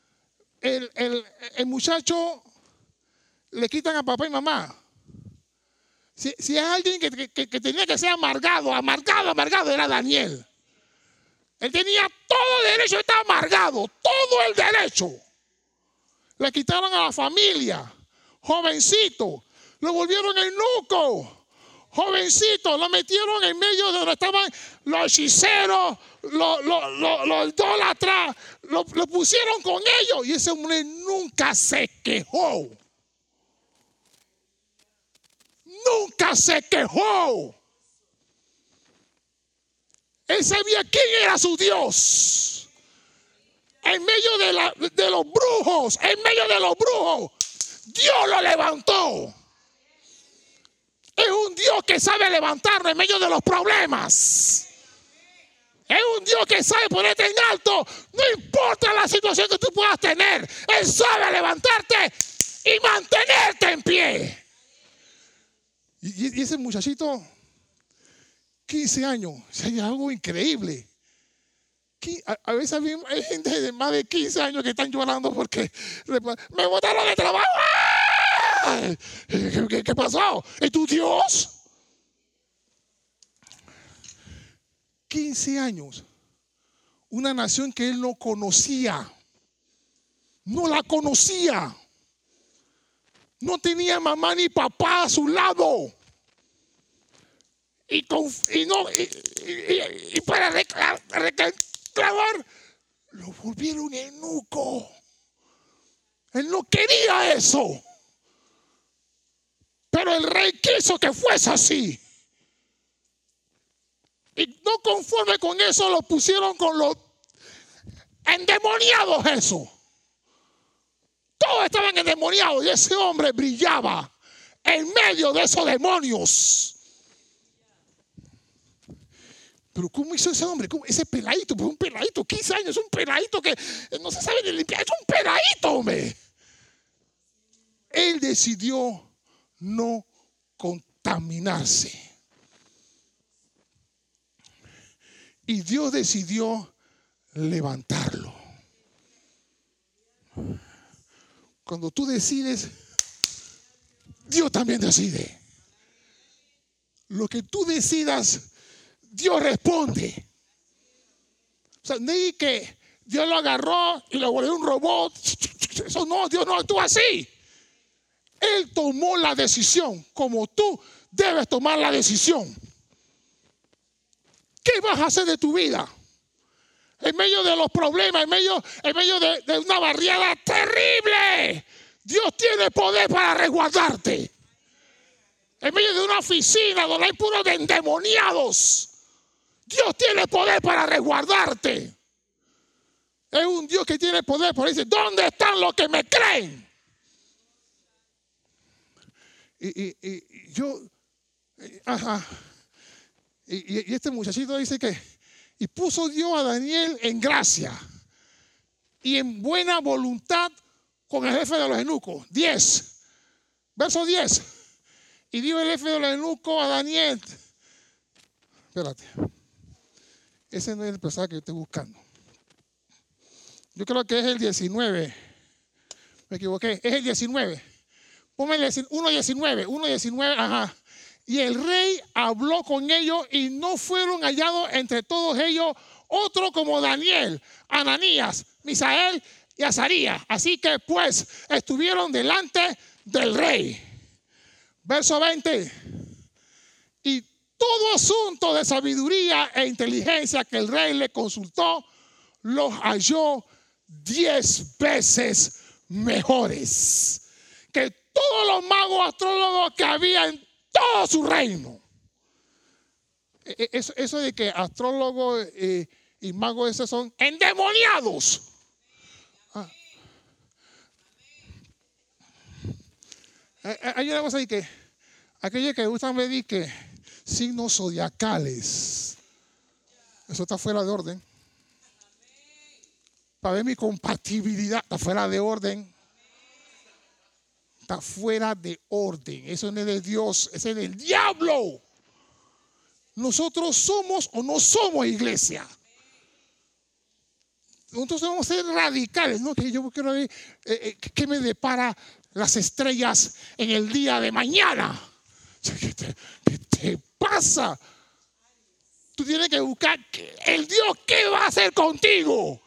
El muchacho le quitan a papá y mamá. Si hay alguien que tenía que ser amargado, era Daniel. Él tenía todo el derecho de estar amargado, todo el derecho. Le quitaron a la familia, jovencito, lo volvieron eunuco, jovencito, lo metieron en medio de donde estaban los hechiceros, los idólatras, lo pusieron con ellos y ese hombre nunca se quejó. Nunca se quejó. Él sabía quién era su Dios. En medio de los brujos, Dios lo levantó. Es un Dios que sabe levantarlo en medio de los problemas. Es un Dios que sabe ponerte en alto. No importa la situación que tú puedas tener. Él sabe levantarte y mantenerte en pie. Y ese muchachito, 15 años, es algo increíble. A veces hay gente de más de 15 años que están llorando porque me botaron de trabajo. ¿Qué pasó? ¿Es tu Dios? 15 años. Una nación que él no conocía. No la conocía. No tenía mamá ni papá a su lado. Y para reclamar, lo volvieron eunuco. Él no quería eso. Pero el rey quiso que fuese así. Y no conforme con eso, lo pusieron con los endemoniados eso. Todos estaban endemoniados y ese hombre brillaba en medio de esos demonios. Pero ¿cómo hizo ese hombre? ¿Cómo? Ese peladito, pues un peladito, 15 años, un peladito que no se sabe ni limpiar. Es un peladito, hombre. Él decidió no contaminarse. Y Dios decidió levantarlo. Cuando tú decides, Dios también decide. Lo que tú decidas, Dios responde. O sea, ni que Dios lo agarró y lo volvió un robot. Eso no, Dios no actúa así. Él tomó la decisión, como tú debes tomar la decisión. ¿Qué vas a hacer de tu vida? En medio de los problemas, en medio de una barriada terrible, Dios tiene poder para resguardarte. En medio de una oficina donde hay puros endemoniados, Dios tiene poder para resguardarte. Es un Dios que tiene poder, por eso dice, ¿dónde están los que me creen? Y yo, y este muchachito dice que, y puso Dios a Daniel en gracia y en buena voluntad con el jefe de los eunucos. 10, verso 10. Y dijo el jefe de los eunucos a Daniel, espérate, ese no es el pasaje que estoy buscando. Yo creo que es el 19. Me equivoqué, es el 19. Ponme el 1:19, ajá. Y el rey habló con ellos y no fueron hallados entre todos ellos otro como Daniel, Ananías, Misael y Azarías. Así que pues estuvieron delante del rey. Verso 20. Y todo asunto de sabiduría e inteligencia que el rey le consultó, los halló 10 veces mejores que todos los magos astrólogos que había en todo su reino. Eso de que astrólogos y magos esos son endemoniados. Hay una cosa ahí que aquellos que gustan medir que signos zodiacales, eso está fuera de orden. Para ver mi compatibilidad, está fuera de orden. Está fuera de orden. Eso no es de Dios, eso es del diablo. Nosotros somos o no somos iglesia. Nosotros debemos ser radicales, ¿no? Que yo quiero ver qué me depara las estrellas en el día de mañana. ¿Qué te pasa? Tú tienes que buscar el Dios qué va a hacer contigo.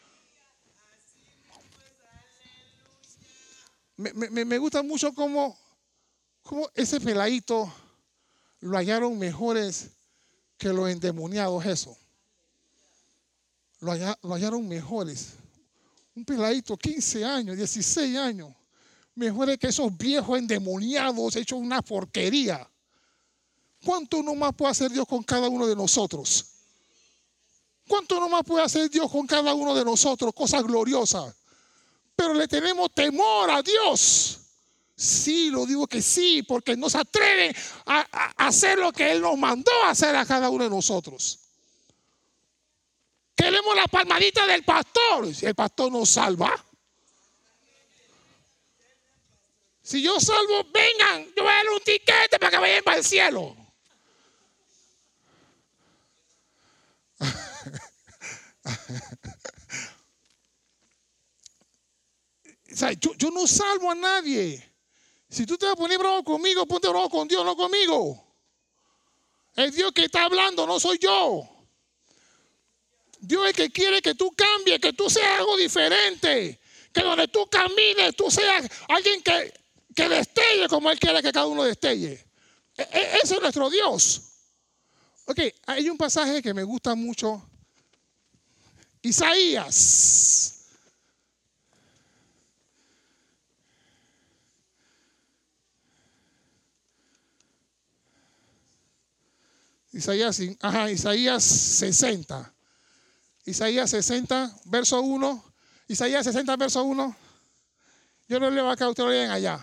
Me gusta mucho cómo ese peladito lo hallaron mejores que los endemoniados, eso. Lo hallaron mejores. Un peladito, 15 años, 16 años, mejores que esos viejos endemoniados hechos una porquería. ¿Cuánto no más puede hacer Dios con cada uno de nosotros? ¿Cuánto no más puede hacer Dios con cada uno de nosotros? Cosas gloriosas. Pero le tenemos temor a Dios. Sí, lo digo que sí, porque no se atreven a hacer lo que Él nos mandó a hacer a cada uno de nosotros. Queremos la palmadita del pastor. Si el pastor nos salva. Si yo salvo, vengan, yo voy a darle un tiquete para que vayan para el cielo. O sea, yo no salvo a nadie. Si tú te vas a poner bravo conmigo, ponte bravo con Dios, no conmigo. Es Dios que está hablando, no soy yo. Dios es el que quiere que tú cambies, que tú seas algo diferente. Que donde tú camines, tú seas alguien que destelle como Él quiere que cada uno destelle. Ese es nuestro Dios. Ok, hay un pasaje que me gusta mucho. Isaías. Isaías 60. Isaías 60, verso 1. Isaías 60, verso 1. Yo lo leo acá, ustedes lo leen allá.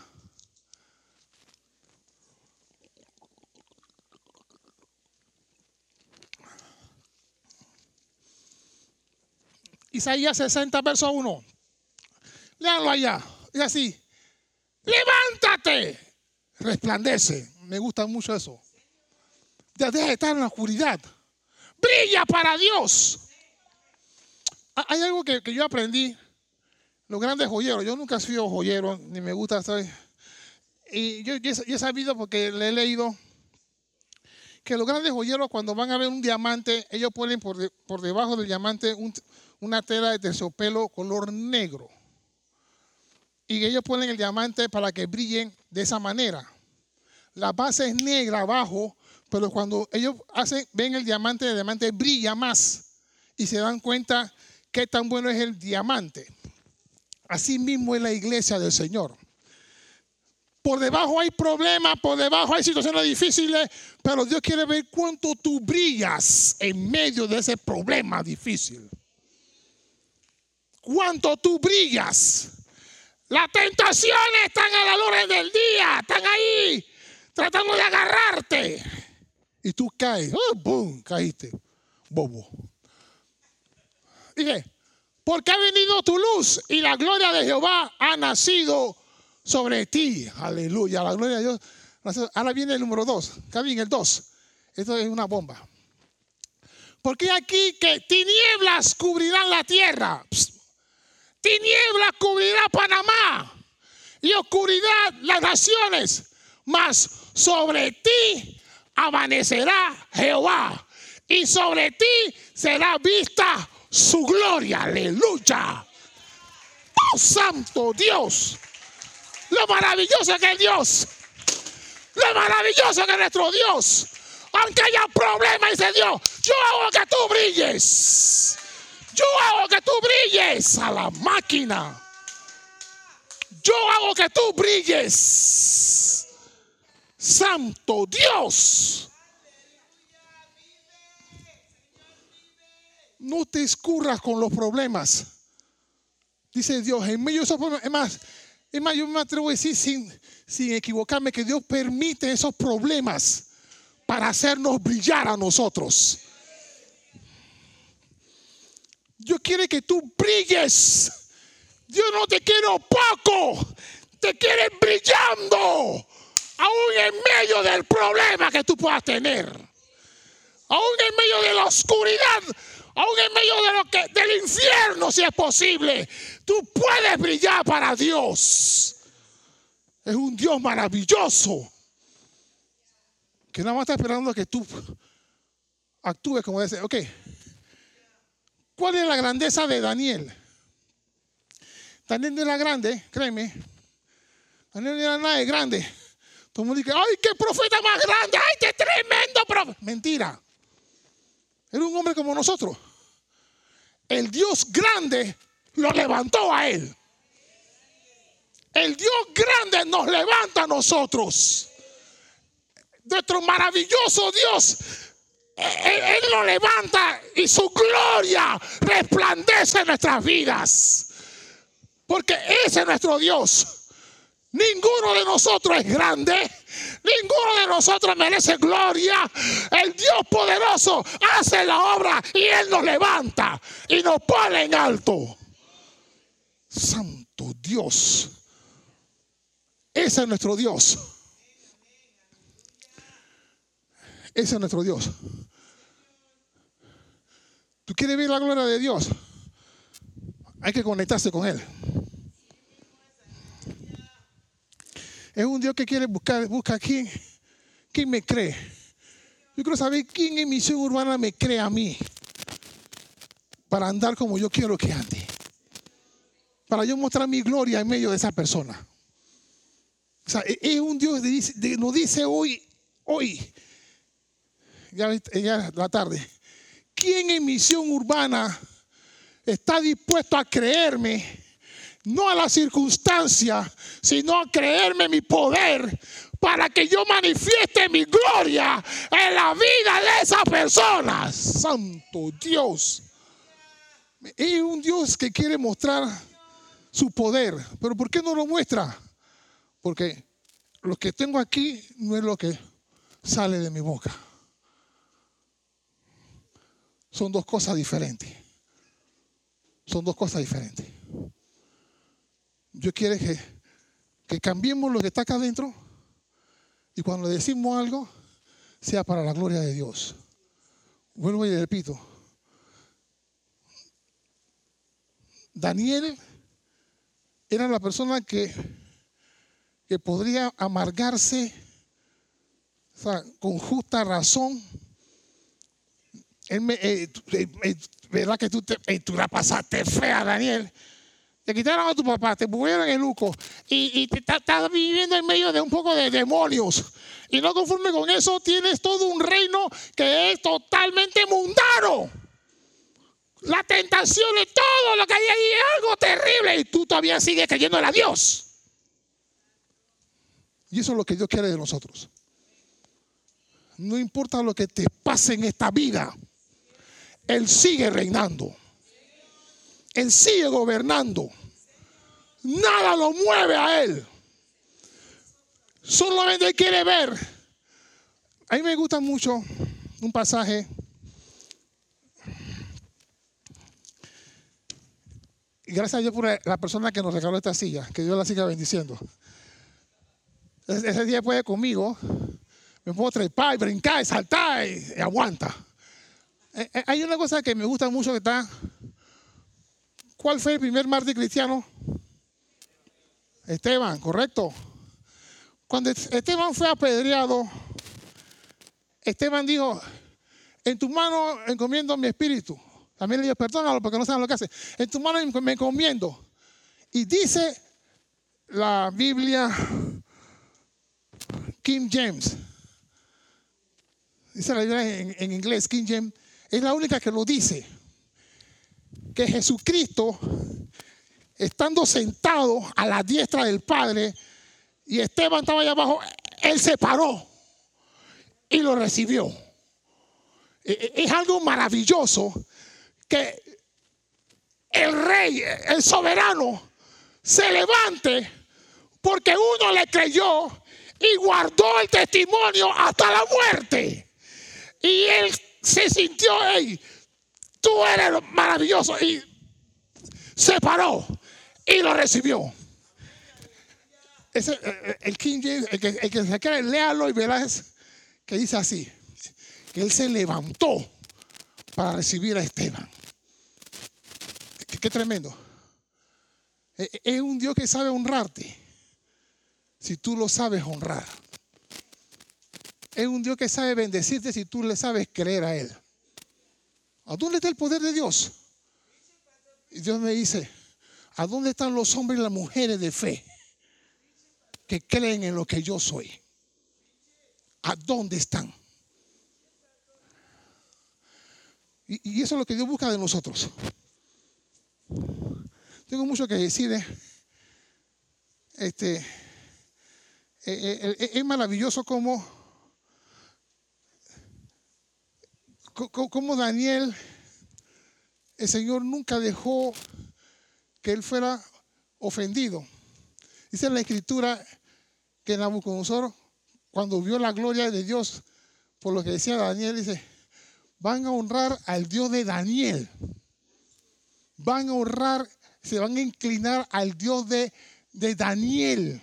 Isaías 60, verso 1. Léanlo allá. Es así. Levántate. Resplandece. Me gusta mucho eso. Deja de estar en la oscuridad. Brilla para Dios. Hay algo que yo aprendí. Los grandes joyeros. Yo nunca he sido joyero. Ni me gusta estar. Y yo he sabido porque le he leído que los grandes joyeros, cuando van a ver un diamante, ellos ponen por debajo del diamante una tela de terciopelo color negro. Y ellos ponen el diamante para que brillen de esa manera. La base es negra abajo, pero cuando ellos ven el diamante brilla más. Y se dan cuenta qué tan bueno es el diamante. Así mismo es la iglesia del Señor. Por debajo hay problemas, por debajo hay situaciones difíciles, pero Dios quiere ver cuánto tú brillas en medio de ese problema difícil. Cuánto tú brillas. Las tentaciones están a la luz del día, están ahí tratando de agarrarte. Y tú caes, ¡boom! Caíste, bobo. Dije, porque ha venido tu luz y la gloria de Jehová ha nacido sobre ti. Aleluya, la gloria de Dios. Ahora viene el número 2. Acá viene el 2. Esto es una bomba. Porque aquí que tinieblas cubrirán la tierra. Tinieblas cubrirá Panamá y oscuridad las naciones. Mas sobre ti amanecerá Jehová y sobre ti será vista su gloria. Aleluya. Oh, santo Dios. Lo maravilloso que es Dios. Lo maravilloso que es nuestro Dios. Aunque haya problemas, dice Dios, yo hago que tú brilles. Yo hago que tú brilles a la máquina. Yo hago que tú brilles. Santo Dios. No te escurras con los problemas. Dice Dios, en medio de esos problemas. Es más, yo me atrevo a decir sin equivocarme que Dios permite esos problemas para hacernos brillar a nosotros. Dios quiere que tú brilles. Dios no te quiere opaco, te quiere brillando, aún en medio del problema que tú puedas tener, aún en medio de la oscuridad, aún en medio del infierno, si es posible. Tú puedes brillar para Dios. Es un Dios maravilloso que nada más está esperando que tú actúes como dice. Ok. ¿Cuál es la grandeza de Daniel? Daniel no era grande, créeme. Daniel no era nada de grande. Todo el mundo dice, ¡ay, qué profeta más grande! ¡Ay, qué tremendo profeta! Mentira. Era un hombre como nosotros. El Dios grande lo levantó a él. El Dios grande nos levanta a nosotros. Nuestro maravilloso Dios, Él nos levanta y su gloria resplandece en nuestras vidas. Porque ese es nuestro Dios. Ninguno de nosotros es grande. Ninguno de nosotros merece gloria. El Dios poderoso hace la obra y Él nos levanta y nos pone en alto. Santo Dios. Ese es nuestro Dios. Ese es nuestro Dios. ¿Tú quieres ver la gloria de Dios? Hay que conectarse con Él. Es un Dios que quiere busca quién me cree. Yo quiero saber quién en Misión Urbana me cree a mí para andar como yo quiero que ande, para yo mostrar mi gloria en medio de esa persona. O sea, es un Dios que nos dice hoy, ya la tarde, ¿quién en Misión Urbana está dispuesto a creerme? No a la circunstancia, sino a creerme mi poder para que yo manifieste mi gloria en la vida de esas personas. Santo Dios. Es un Dios que quiere mostrar su poder. ¿Pero por qué no lo muestra? Porque lo que tengo aquí no es lo que sale de mi boca. Son dos cosas diferentes. Son dos cosas diferentes. Dios quiere que cambiemos lo que está acá adentro y cuando le decimos algo sea para la gloria de Dios. Vuelvo y le repito. Daniel era la persona que podría amargarse, o sea, con justa razón. ¿Verdad que tú la pasaste fea, Daniel? Te quitaron a tu papá, te pusieron en eunuco y te estás viviendo en medio de un poco de demonios. Y no conforme con eso, tienes todo un reino que es totalmente mundano. La tentación de todo lo que hay ahí es algo terrible y tú todavía sigues creyéndole a Dios. Y eso es lo que Dios quiere de nosotros. No importa lo que te pase en esta vida, Él sigue reinando. Él sigue gobernando. Nada lo mueve a Él. Solamente Él quiere ver. A mí me gusta mucho un pasaje. Gracias a Dios por la persona que nos regaló esta silla. Que Dios la siga bendiciendo. Ese día puede conmigo. Me puedo trepar y brincar y saltar y aguanta. Hay una cosa que me gusta mucho que está. ¿Cuál fue el primer mártir cristiano? Esteban, correcto. Cuando Esteban fue apedreado, Esteban dijo: en tu mano encomiendo mi espíritu. También le dijo: perdónalo porque no saben lo que hace. En tu mano me encomiendo. Y dice la Biblia King James. Dice la Biblia en inglés, King James. Es la única que lo dice. Que Jesucristo, estando sentado a la diestra del Padre, y Esteban estaba allá abajo, Él se paró y lo recibió. Es algo maravilloso que el rey, el soberano, se levante porque uno le creyó y guardó el testimonio hasta la muerte. Y él se sintió: hey, tú eres maravilloso. Y se paró y lo recibió. El King James, el que se quiere, léalo y verás que dice así: que él se levantó para recibir a Esteban. Qué tremendo. Es un Dios que sabe honrarte si tú lo sabes honrar. Es un Dios que sabe bendecirte si tú le sabes creer a Él. ¿A dónde está el poder de Dios? Y Dios me dice: ¿a dónde están los hombres y las mujeres de fe que creen en lo que yo soy? ¿A dónde están? Y eso es lo que Dios busca de nosotros. Tengo mucho que decir. Es maravilloso cómo Daniel, el Señor nunca dejó que él fuera ofendido. Dice en la Escritura que Nabucodonosor, cuando vio la gloria de Dios, por lo que decía Daniel, dice: van a honrar al Dios de Daniel. Van a honrar, se van a inclinar al Dios de Daniel.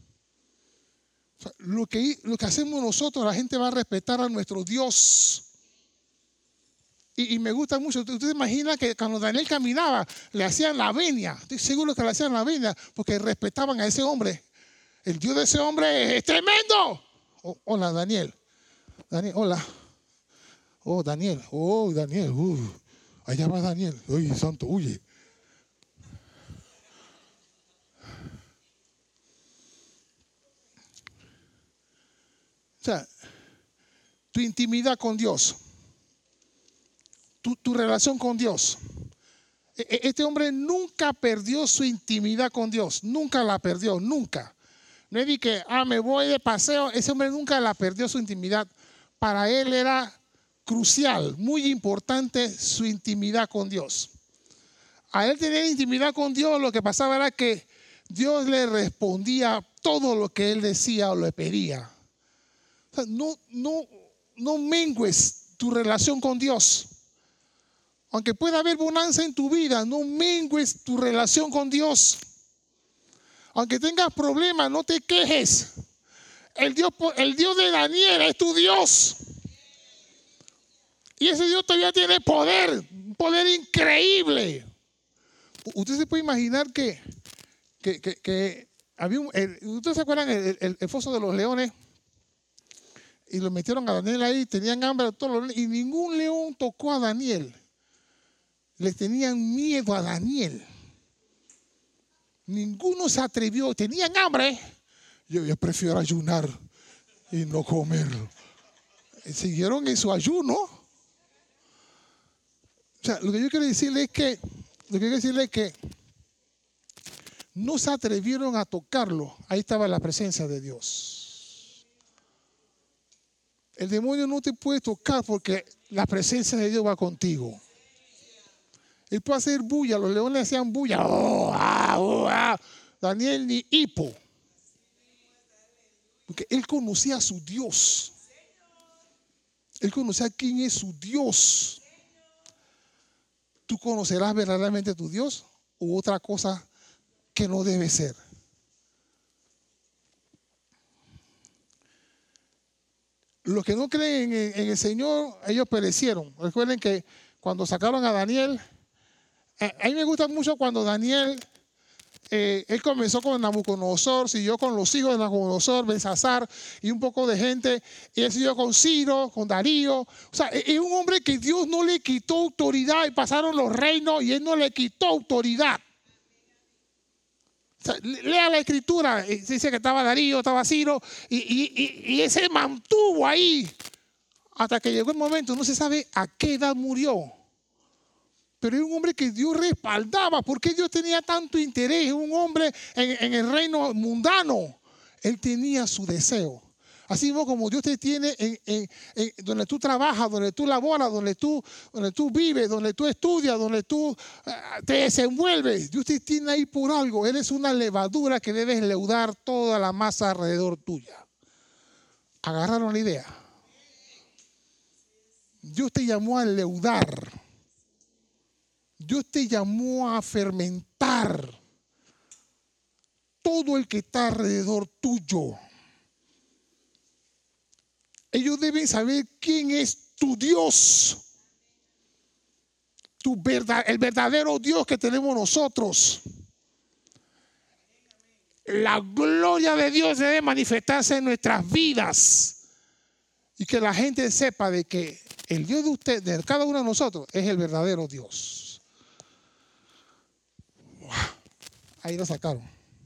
O sea, lo que hacemos nosotros, la gente va a respetar a nuestro Dios. Y me gusta mucho. Usted se imagina que cuando Daniel caminaba, le hacían la venia. Estoy seguro que le hacían la venia porque respetaban a ese hombre. El Dios de ese hombre es tremendo. Hola, Daniel. Daniel, hola. Oh, Daniel. Oh, Daniel. Allá va Daniel. Uy, santo, huye. O sea, tu intimidad con Dios. Tu relación con Dios. Este hombre nunca perdió su intimidad con Dios. Nunca la perdió, nunca. No es de que, me voy de paseo. Ese hombre nunca la perdió su intimidad. Para él era crucial, muy importante su intimidad con Dios. A él tener intimidad con Dios, lo que pasaba era que Dios le respondía todo lo que él decía o le pedía. O sea, no mengues tu relación con Dios. Aunque pueda haber bonanza en tu vida, no mengues tu relación con Dios. Aunque tengas problemas, no te quejes. El Dios de Daniel es tu Dios. Y ese Dios todavía tiene poder, un poder increíble. Usted se puede imaginar que había ¿ustedes se acuerdan el foso de los leones? Y lo metieron a Daniel ahí, tenían hambre todos y ningún león tocó a Daniel. Les tenían miedo a Daniel. Ninguno se atrevió, tenían hambre. Yo prefiero ayunar y no comer. Siguieron en su ayuno. O sea, lo que yo quiero decirle es que no se atrevieron a tocarlo. Ahí estaba la presencia de Dios. El demonio no te puede tocar porque la presencia de Dios va contigo. Él puede hacer bulla, los leones hacían bulla. Daniel ni hipo. Porque él conocía a su Dios. Él conocía quién es su Dios. ¿Tú conocerás verdaderamente a tu Dios u otra cosa que no debe ser? Los que no creen en el Señor, ellos perecieron. Recuerden que cuando sacaron a Daniel, a mí me gusta mucho cuando Daniel, él comenzó con Nabucodonosor, siguió con los hijos de Nabucodonosor, Belsasar y un poco de gente, y él siguió con Ciro, con Darío. O sea, es un hombre que Dios no le quitó autoridad y pasaron los reinos y él no le quitó autoridad. O sea, lea la escritura, dice que estaba Darío, estaba Ciro, y él se mantuvo ahí hasta que llegó el momento, no se sabe a qué edad murió. Pero era un hombre que Dios respaldaba. ¿Por qué Dios tenía tanto interés? Un hombre en el reino mundano. Él tenía su deseo. Así mismo como Dios te tiene en donde tú trabajas, donde tú laboras, donde tú vives, donde tú estudias, donde tú te desenvuelves. Dios te tiene ahí por algo. Eres una levadura que debes leudar toda la masa alrededor tuya. ¿Agarraron la idea? Dios te llamó a leudar. Dios te llamó a fermentar todo el que está alrededor tuyo. Ellos deben saber quién es tu Dios, el verdadero Dios que tenemos nosotros. La gloria de Dios debe manifestarse en nuestras vidas y que la gente sepa de que el Dios de usted, de cada uno de nosotros, es el verdadero Dios. Ahí lo sacaron.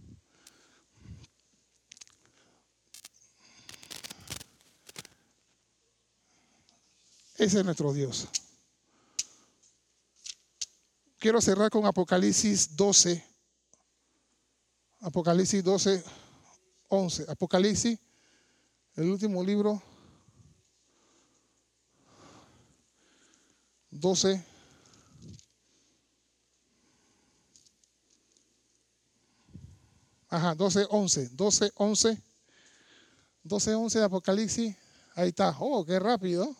Ese es nuestro Dios. Quiero cerrar con Apocalipsis 12. Apocalipsis 12, 11. Apocalipsis, el último libro. 12. Ajá, 12, 11. 12, 11. 12, 11 de Apocalipsis. Ahí está. Oh, qué rápido.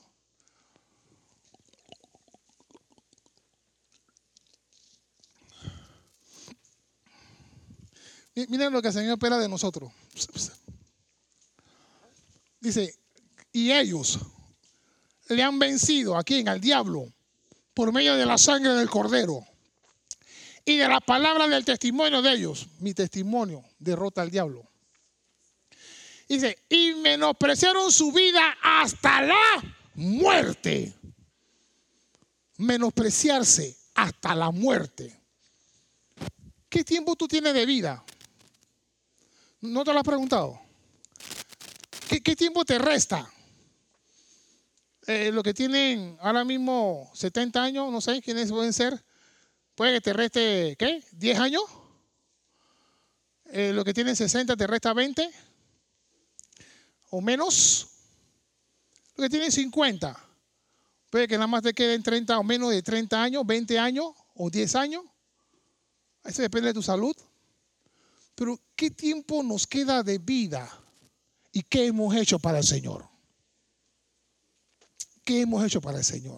Miren lo que el Señor espera de nosotros. Dice, y ellos le han vencido a quién, al diablo, por medio de la sangre del Cordero y de la palabra del testimonio de ellos. Mi testimonio derrota al diablo. Dice, y menospreciaron su vida hasta la muerte. Menospreciarse hasta la muerte. ¿Qué tiempo tú tienes de vida? ¿No te lo has preguntado? ¿Qué tiempo te resta? Los que tienen ahora mismo 70 años, no sé quiénes pueden ser, puede que te reste, ¿qué? ¿10 años? Los que tienen 60 te resta 20 o menos. Los que tienen 50, puede que nada más te queden 30 o menos de 30 años, 20 años o 10 años. Eso depende de tu salud. Pero ¿qué tiempo nos queda de vida? ¿Y qué hemos hecho para el Señor? ¿Qué hemos hecho para el Señor?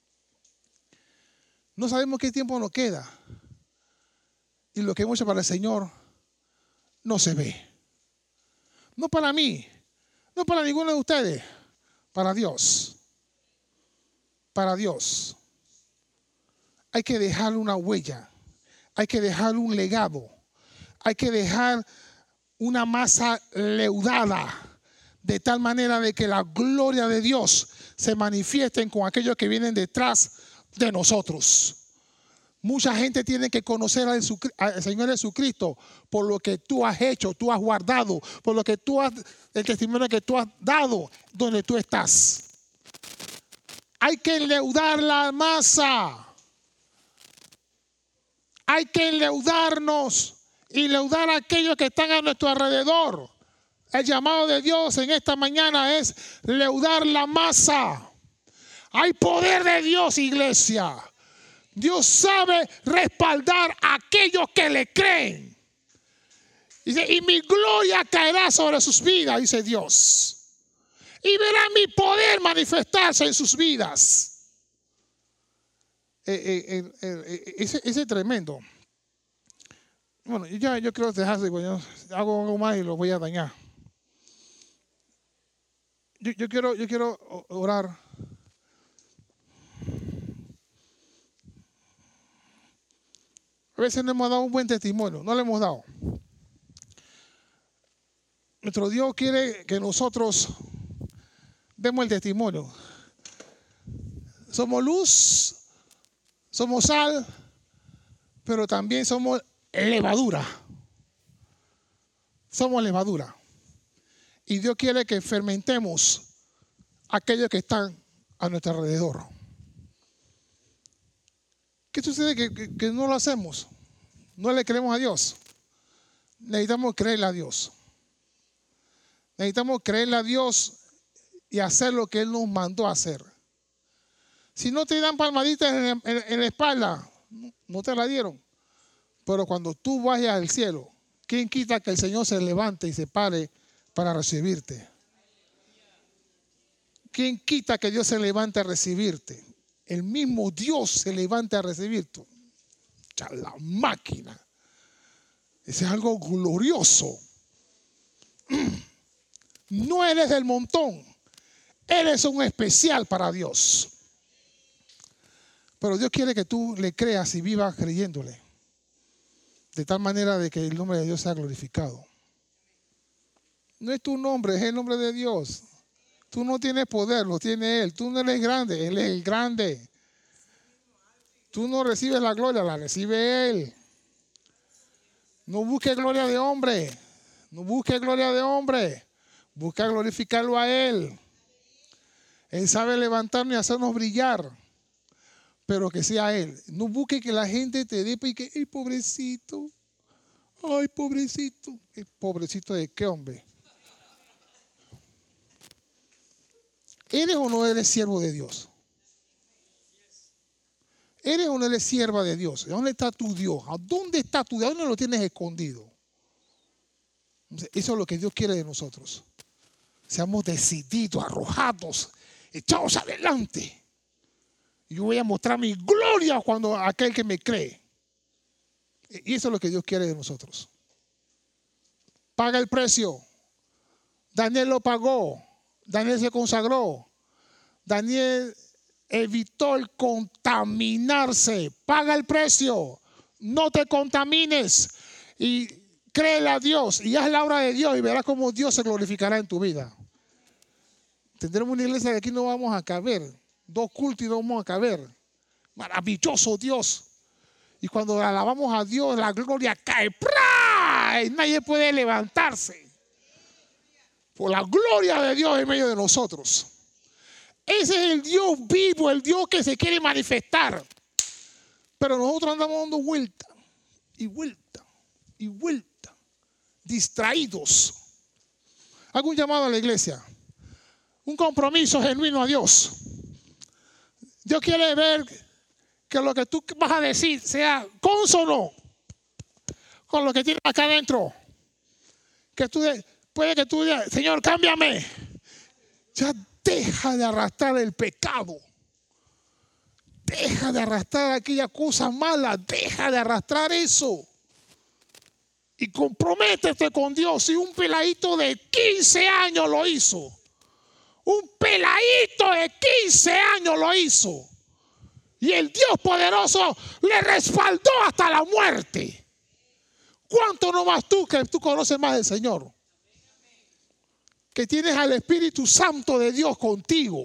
No sabemos qué tiempo nos queda. Y lo que hemos hecho para el Señor no se ve. No para mí, no para ninguno de ustedes, para Dios. Para Dios. Hay que dejar una huella, hay que dejar un legado, hay que dejar una masa leudada, de tal manera de que la gloria de Dios se manifieste con aquellos que vienen detrás de nosotros. Mucha gente tiene que conocer al Señor Jesucristo por lo que tú has hecho, tú has guardado, por lo que tú has, el testimonio que tú has dado donde tú estás. Hay que leudar la masa. Hay que leudarnos y leudar a aquellos que están a nuestro alrededor. El llamado de Dios en esta mañana es leudar la masa. Hay poder de Dios, iglesia. Dios sabe respaldar a aquellos que le creen. Dice, y mi gloria caerá sobre sus vidas, dice Dios. Y verán mi poder manifestarse en sus vidas. Ese es tremendo. Bueno, yo quiero dejarse, yo hago algo más y lo voy a dañar. Yo quiero orar. A veces no hemos dado un buen testimonio, no le hemos dado. Nuestro Dios quiere que nosotros demos el testimonio. Somos luz, somos sal, pero también somos levadura. Somos levadura. Y Dios quiere que fermentemos aquellos que están a nuestro alrededor. ¿Qué sucede? Que no lo hacemos. No le creemos a Dios. Necesitamos creerle a Dios. Necesitamos creerle a Dios y hacer lo que Él nos mandó a hacer. Si no te dan palmaditas en la espalda, no te la dieron. Pero cuando tú vayas al cielo, ¿quién quita que el Señor se levante y se pare para recibirte? ¿Quién quita que Dios se levante a recibirte? El mismo Dios se levante a recibirte. La máquina. Ese es algo glorioso. No eres del montón. Eres un especial para Dios. Pero Dios quiere que tú le creas y vivas creyéndole. De tal manera de que el nombre de Dios sea glorificado. No es tu nombre, es el nombre de Dios. Tú no tienes poder, lo tiene Él. Tú no eres grande, Él es el grande. Tú no recibes la gloria, la recibe Él. No busques gloria de hombre. No busques gloria de hombre. Busca glorificarlo a Él. Él sabe levantarnos y hacernos brillar. Pero que sea Él. No busques que la gente te dé y que, ¡ay, pobrecito! ¡Ay, pobrecito! ¿Pobrecito de qué, hombre? ¿Eres o no eres siervo de Dios? ¿Eres o no eres sierva de Dios? ¿Dónde está tu Dios? ¿A dónde está tu Dios? ¿Dónde lo tienes escondido? Eso es lo que Dios quiere de nosotros. Seamos decididos, arrojados, echados adelante. Y yo voy a mostrar mi gloria cuando aquel que me cree. Y eso es lo que Dios quiere de nosotros. Paga el precio. Daniel lo pagó. Daniel se consagró. Daniel evitó el contaminarse. Paga el precio. No te contamines. Y créele a Dios. Y haz la obra de Dios. Y verás cómo Dios se glorificará en tu vida. Tendremos una iglesia que aquí no vamos a caber. 2 cultos y no vamos a caber. Maravilloso Dios. Y cuando alabamos a Dios, la gloria cae. ¡Pra! Y nadie puede levantarse. Por la gloria de Dios en medio de nosotros. Ese es el Dios vivo, el Dios que se quiere manifestar. Pero nosotros andamos dando vuelta y vuelta y vuelta. distraídos. Hago un llamado a la iglesia. Un compromiso genuino a Dios. Dios quiere ver que lo que tú vas a decir sea consono con lo que tienes acá adentro. Puede que tú digas, Señor, cámbiame. Ya deja de arrastrar el pecado. Deja de arrastrar aquella cosa mala. Deja de arrastrar eso. Y comprométete con Dios. Si un peladito de 15 años lo hizo. Un peladito de 15 años lo hizo. Y el Dios poderoso le respaldó hasta la muerte. ¿Cuánto no más tú que tú conoces más del Señor? Que tienes al Espíritu Santo de Dios contigo.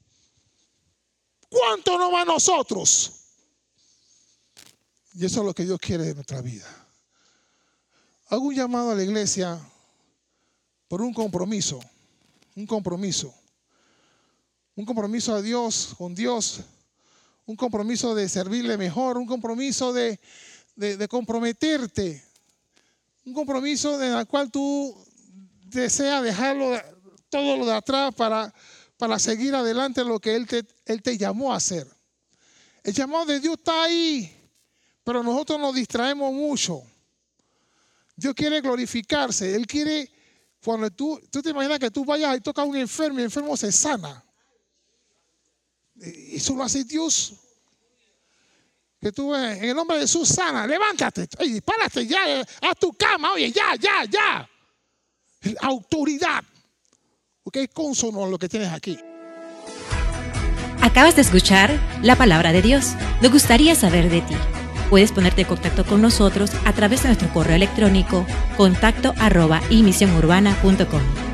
¿Cuánto no más nosotros? Y eso es lo que Dios quiere de nuestra vida. Hago un llamado a la iglesia por un compromiso. Un compromiso. Un compromiso a Dios, con Dios. Un compromiso de servirle mejor. Un compromiso de comprometerte. Un compromiso en el cual tú deseas dejarlo todo lo de atrás para seguir adelante en lo que Él te llamó a hacer. El llamado de Dios está ahí, pero nosotros nos distraemos mucho. Dios quiere glorificarse. Él quiere, cuando tú te imaginas que tú vayas y tocas a un enfermo y el enfermo se sana. Eso lo hace Dios. Que tú en el nombre de Jesús sana, levántate, oye, párate ya, haz tu cama, oye, ya. Autoridad, porque es consono lo que tienes aquí. Acabas de escuchar la palabra de Dios. Nos gustaría saber de ti. Puedes ponerte en contacto con nosotros a través de nuestro correo electrónico contacto@imisionurbana.com.